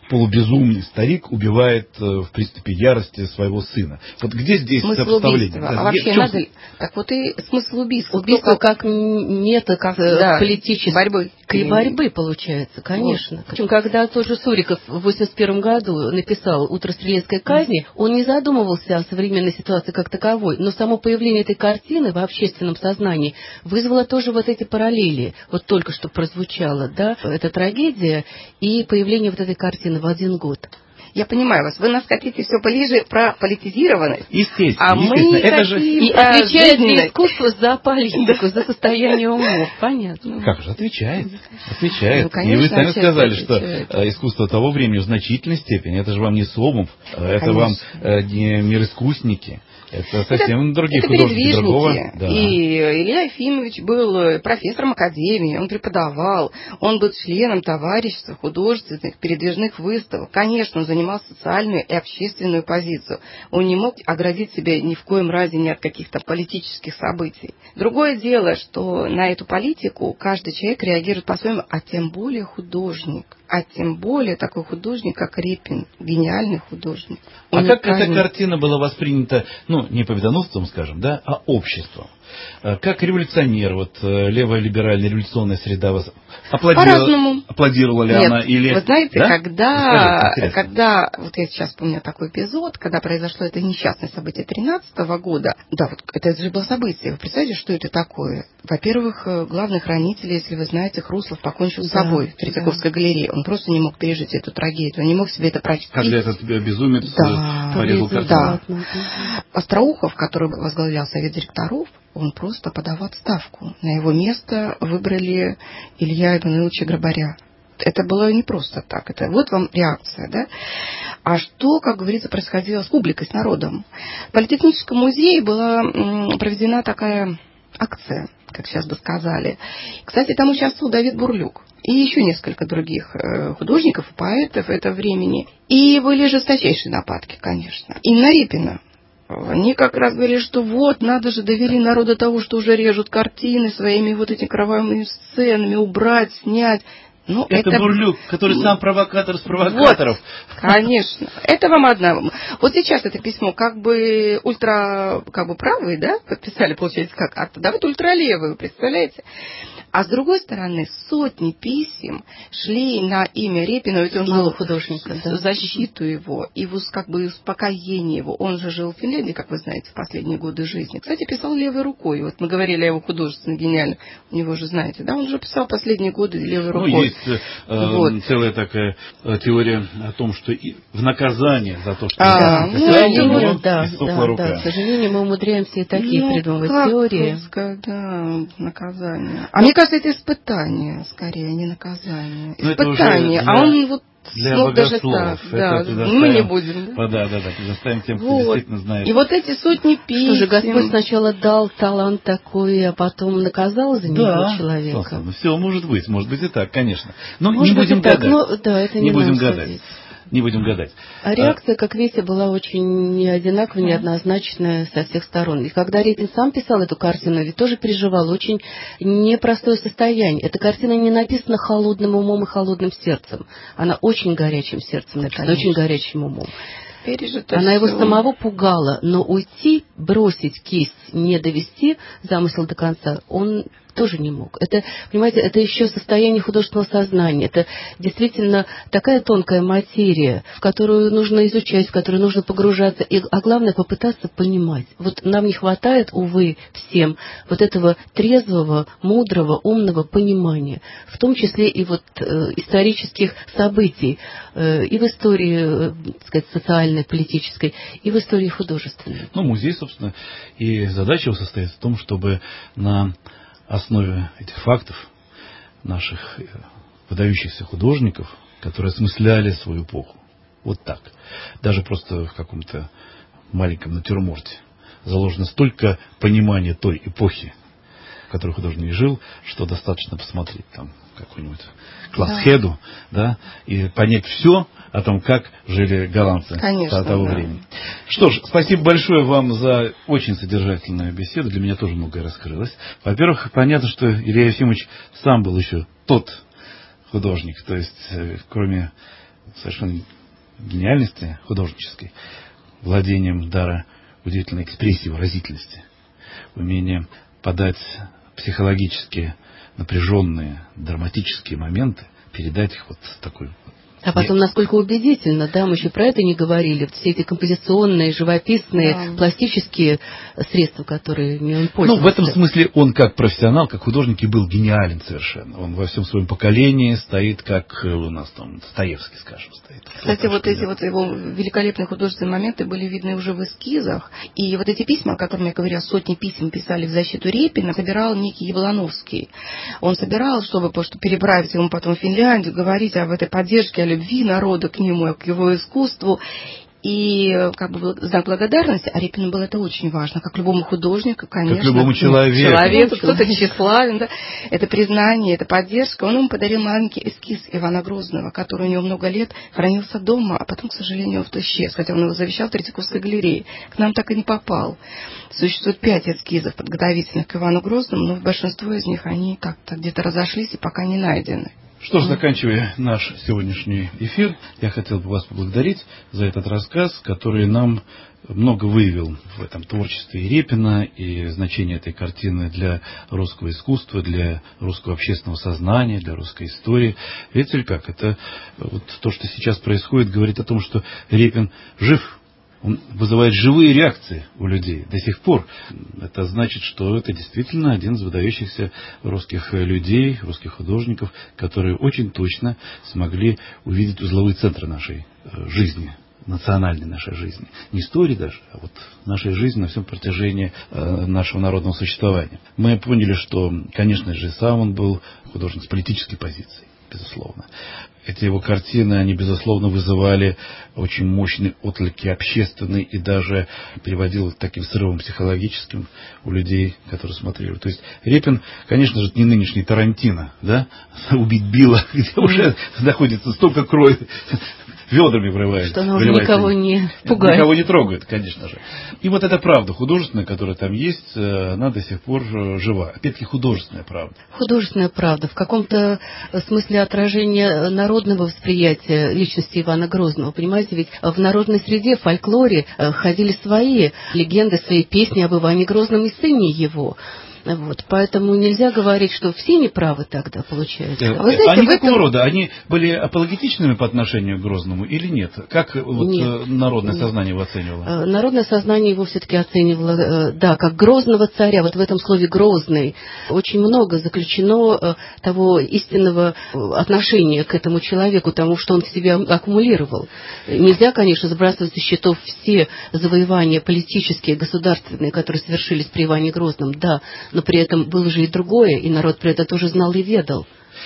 полубезумный старик убивает в приступе ярости своего сына. Вот где здесь сопоставление? Да, вообще надо... Так вот и смысл убийства. Убийство как метод политической борьбы получается, конечно. Вот. Когда тот же Суриков в 1981 году написал «Утро сталинской казни», он не задумывался о современной ситуации как таковой, но само появление этой картины в общественном сознании вызвало тоже вот эти параллели. Вот только что прозвучало, да, эта трагедия и появление вот этой картины в один год. Я понимаю вас. Вы нас хотите все ближе про политизированность. Естественно. Мы это же и отвечает за искусство, за политику, за состояние умов. Понятно. Как же отвечает? Отвечает. Ну, конечно, и вы сами сказали, отвечает. Что искусство того времени в значительной степени, это же вам не Сомов, это конечно. вам не мироискусники. Это совсем другие это художники другого. Да. И Илья Ефимович был профессором академии, он преподавал, он был членом товарищества художественных передвижных выставок. Конечно, он занимал социальную и общественную позицию. Он не мог оградить себя ни в коем разе ни от каких-то политических событий. Другое дело, что на эту политику каждый человек реагирует по-своему, а тем более художник. А тем более такой художник, как Репин, гениальный художник. А как эта картина была воспринята, не победоносцем, скажем, да, а обществом? Как революционер, левая либеральная революционная среда вас аплодировала ли Нет, она? Или... Вы знаете, да? когда, вот я сейчас помню такой эпизод, когда произошло это несчастное событие 2013 года, да, вот это же было событие, вы представляете, что это такое? Во-первых, главный хранитель, если вы знаете, Хруслов покончил с собой в Третьяковской галерее, он просто не мог пережить эту трагедию, он не мог себе это прочесть. Когда этот безумец порезал картину. Да. Остроухов, который возглавлял совет директоров, он просто подал отставку. На его место выбрали Илья Эммануиловича Грабаря. Это было не просто так. Это вот вам реакция, да? А что, как говорится, происходило с публикой, с народом? В Политехническом музее была проведена такая акция, как сейчас бы сказали. Кстати, там участвовал Давид Бурлюк и еще несколько других художников и поэтов этого времени. И были жесточайшие нападки, конечно. И на Репина. Они как раз говорили, что надо же довели народ до того, что уже режут картины своими этими кровавыми сценами, убрать, снять. Это Бурлюк, который сам провокатор с провокаторов. Конечно. Это вам одна. Вот сейчас это письмо правые, да, подписали, получается, давайте ультралевые, представляете? А с другой стороны, сотни писем шли на имя Репина, ведь он жил художника, защиту его, и успокоение его. Он же жил в Финляндии, как вы знаете, в последние годы жизни. Кстати, писал левой рукой. Вот мы говорили о его художественно гениально. У него же, знаете, да, он же писал последние годы левой рукой. Есть целая такая теория о том, что и в наказание за то, что иссохла рука. К сожалению, мы умудряемся и такие придумывать теории. Наказание. А мне кажется, это испытание, скорее, не наказание. Испытание. Для богословов. Мы не будем. Да, предоставим тем, кто действительно знает. И вот эти сотни писем. Что же, Господь сначала дал талант такой, а потом наказал за него человека? Все может быть и так, конечно. Но не будем гадать. Это не будем гадать. Не будем гадать. А реакция, как видите, была очень неодинаковая, неоднозначная со всех сторон. И когда Репин сам писал эту картину, ведь тоже переживал очень непростое состояние. Эта картина не написана холодным умом и холодным сердцем. Она очень горячим сердцем написана, очень горячим умом. Она его самого пугала, но уйти, бросить кисть, не довести замысел до конца, он тоже не мог. Это, понимаете, это еще состояние художественного сознания. Это действительно такая тонкая материя, в которую нужно изучать, в которую нужно погружаться, а главное попытаться понимать. Вот нам не хватает, увы, всем вот этого трезвого, мудрого, умного понимания, в том числе и исторических событий, и в истории, так сказать, социальной, политической, и в истории художественной. Музей, собственно, и задача его состоит в том, чтобы на основе этих фактов наших выдающихся художников, которые осмысляли свою эпоху, вот так, даже просто в каком-то маленьком натюрморте, заложено столько понимания той эпохи, в которой художник жил, что достаточно посмотреть там какую-нибудь Класхеду, и понять все о том, как жили голландцы того времени. Что ж, спасибо большое вам за очень содержательную беседу. Для меня тоже многое раскрылось. Во-первых, понятно, что Илья Ефимович сам был еще тот художник, то есть кроме совершенно гениальности художнической, владением дара удивительной экспрессии, выразительности, умение подать психологически напряженные, драматические моменты, передать их вот такой. А потом, насколько убедительно, да, мы еще про это не говорили, вот все эти композиционные, живописные, пластические средства, которыми он пользовался. Ну, в этом смысле он как профессионал, как художник и был гениален совершенно. Он во всем своем поколении стоит, как у нас там Достоевский, скажем, стоит. Кстати, вот эти вот его великолепные художественные моменты были видны уже в эскизах. И вот эти письма, о которых я говорила, сотни писем писали в защиту Репина, собирал некий Яблоновский. Он собирал, чтобы переправить ему потом в Финляндию, говорить об этой поддержке, о любви народа к нему, к его искусству. И как бы знак благодарности, а Репину было это очень важно, как любому художнику, конечно. Как любому человеку. Кто-то тщеславен, да. Это признание, это поддержка. Он ему подарил маленький эскиз Ивана Грозного, который у него много лет хранился дома, а потом, к сожалению, он исчез, хотя он его завещал в Третьяковской галерее. К нам так и не попал. Существует 5 эскизов подготовительных к Ивану Грозному, но большинство из них, они как-то где-то разошлись и пока не найдены. Что ж, заканчивая наш сегодняшний эфир, я хотел бы вас поблагодарить за этот рассказ, который нам много выявил в этом творчестве Репина и значение этой картины для русского искусства, для русского общественного сознания, для русской истории. Видите ли как? Это вот то, что сейчас происходит, говорит о том, что Репин жив. Он вызывает живые реакции у людей до сих пор. Это значит, что это действительно один из выдающихся русских людей, русских художников, которые очень точно смогли увидеть узловые центры нашей жизни, национальной нашей жизни. Не истории даже, а вот нашей жизни на всем протяжении нашего народного существования. Мы поняли, что, конечно же, сам он был художник с политической позицией, безусловно. Эти его картины, они, безусловно, вызывали очень мощные отклики общественные и даже приводил к таким срывам психологическим у людей, которые смотрели. То есть Репин, конечно же, не нынешний Тарантино, да, убить Билла, где уже находится столько крови, ведрами врывает. Что она уже никого не пугает. Никого не трогает, конечно же. И вот эта правда художественная, которая там есть, она до сих пор жива. Опять-таки художественная правда. Художественная правда. В каком-то смысле отражение народного восприятия личности Ивана Грозного. Понимаете, ведь в народной среде, в фольклоре ходили свои легенды, свои песни об Иване Грозном и сыне его. Вот, поэтому нельзя говорить, что все неправы тогда, получается. Вы знаете, они какого рода? Они были апологетичными по отношению к Грозному или нет? Как вот народное сознание его оценивало? Народное сознание его все-таки оценивало, да, как грозного царя. Вот в этом слове «грозный» очень много заключено того истинного отношения к этому человеку, тому, что он в себе аккумулировал. Нельзя, конечно, сбрасывать со счетов все завоевания политические, государственные, которые совершились при Иване Грозном, да, но при этом было же и другое, и народ про это тоже знал и ведал.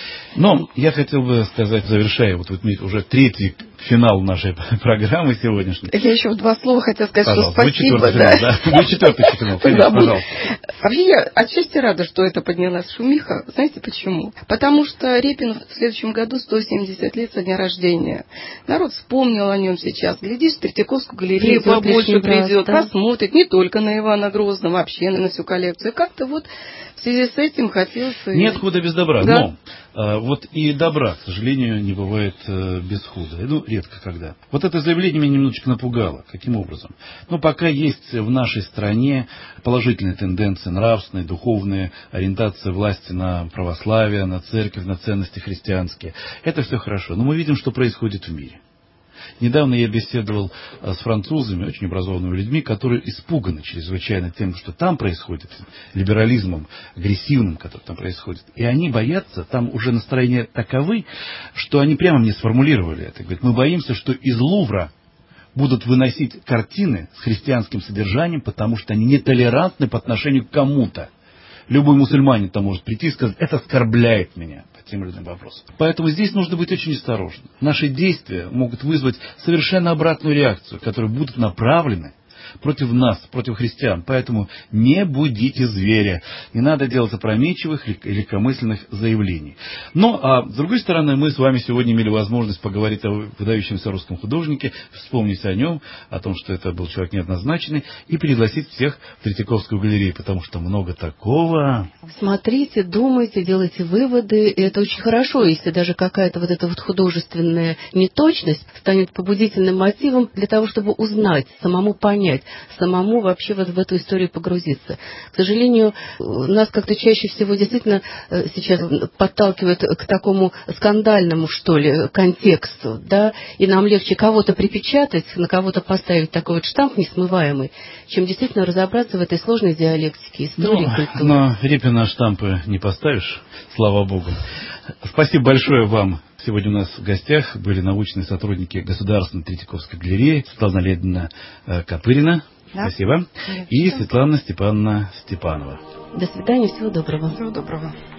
Но я хотел бы сказать, завершая, вот уже третий финал нашей программы сегодняшней. Я еще в 2 слова хотела сказать, пожалуйста, что спасибо. Вы четвертый финал, конечно, пожалуйста. Вообще, я отчасти рада, что это поднялась шумиха. Знаете почему? Потому что Репину в следующем году 170 лет со дня рождения. Народ вспомнил о нем сейчас. Глядишь, в Третьяковскую галерею побольше придет, посмотрит не только на Ивана Грозного, вообще на всю коллекцию. Как-то вот в связи с этим хотелось... Нет худа без добра, да. Но вот и добра, к сожалению, не бывает без худа. Ну, редко когда. Вот это заявление меня немножечко напугало. Каким образом? Ну, пока есть в нашей стране положительные тенденции, нравственные, духовные, ориентация власти на православие, на церковь, на ценности христианские. Это все хорошо. Но мы видим, что происходит в мире. Недавно я беседовал с французами, очень образованными людьми, которые испуганы чрезвычайно тем, что там происходит, либерализмом агрессивным, который там происходит. И они боятся, там уже настроения таковы, что они прямо мне сформулировали это. Говорят, мы боимся, что из Лувра будут выносить картины с христианским содержанием, потому что они нетолерантны по отношению к кому-то. Любой мусульманин там может прийти и сказать, это оскорбляет меня по тем или иным вопросам. Поэтому здесь нужно быть очень осторожным. Наши действия могут вызвать совершенно обратную реакцию, которые будут направлены против нас, против христиан. Поэтому не будите зверя. Не надо делать опрометчивых, легкомысленных заявлений. Но, а с другой стороны, мы с вами сегодня имели возможность поговорить о выдающемся русском художнике, вспомнить о нем, о том, что это был человек неоднозначный, и пригласить всех в Третьяковскую галерею, потому что много такого. Смотрите, думайте, делайте выводы. И это очень хорошо, если даже какая-то вот эта вот художественная неточность станет побудительным мотивом для того, чтобы узнать, самому понять, самому вообще вот в эту историю погрузиться. К сожалению, нас как-то чаще всего действительно сейчас подталкивает к такому скандальному, что ли, контексту, да, и нам легче кого-то припечатать, на кого-то поставить такой вот штамп несмываемый, чем действительно разобраться в этой сложной диалектике истории, культуры. Но Репина штампы не поставишь, слава богу. Спасибо большое вам. Сегодня у нас в гостях были научные сотрудники Государственной Третьяковской галереи Светлана Леонидовна Копырина. Да. Спасибо. И Светлана Степановна Степанова. До свидания, всего доброго. Всего доброго.